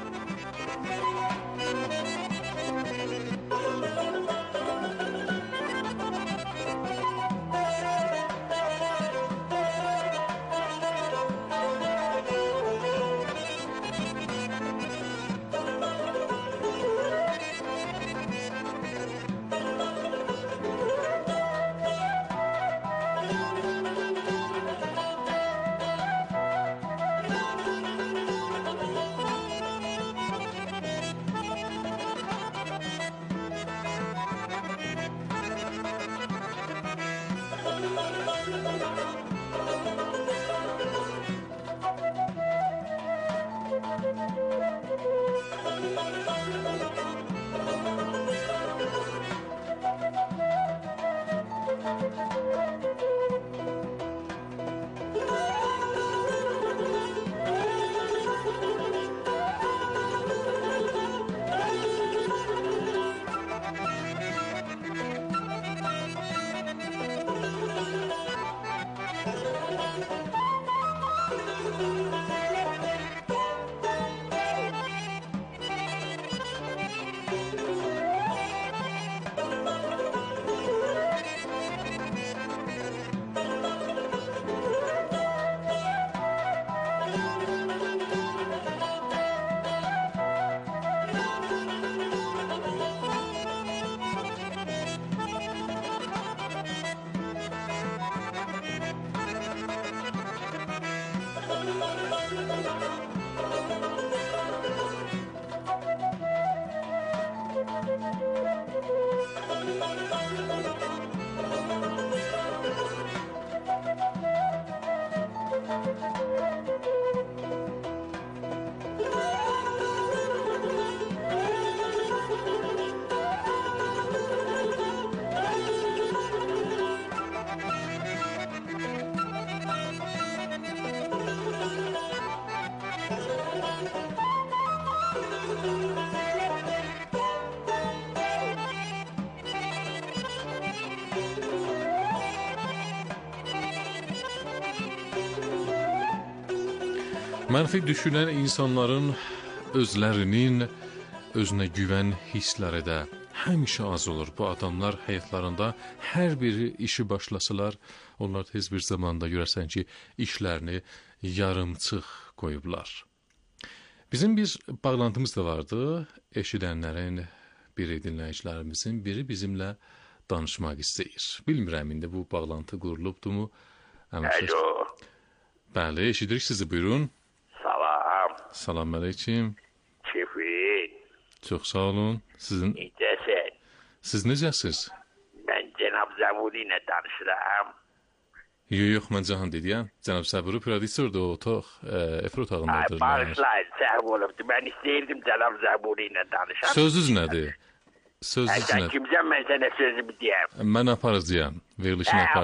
Mənfi düşünən insanların özlərinin özünə güvən hissləri də həmişə az olur. Bu adamlar həyatlarında hər biri işi başlasalar, onlar tez bir zamanda görərsən ki, işlərini yarımçıq qoyublar. Bizim bir bağlantımız da vardı. Eşidənlərin biri, dinləyicilərimizin biri bizimlə danışmaq istəyir. Bilmirəm, indi bu bağlantı qurulubdumu? Alo. Bəli, eşidirik sizi, buyurun. Salam aleyküm. Keyfin. Çox sağ olun. Sizin... Necəsən? Siz necəsiz? Mən Cənab Zaburi ilə danışıram. Yox, mən Cahan dediyəm. Cənab Zaburi prodüserdir, o otaq, efir otağındadır. Bağışlayın, səhv olubdur. Mən istəyirdim Cənab Zaburi ilə danışam. Sözünüz nədir? Sözünüz Sən nədir? kimsən, mən sənə sözümü deyəm. Mən aparıcıyam. Verilişini aparıcıyam.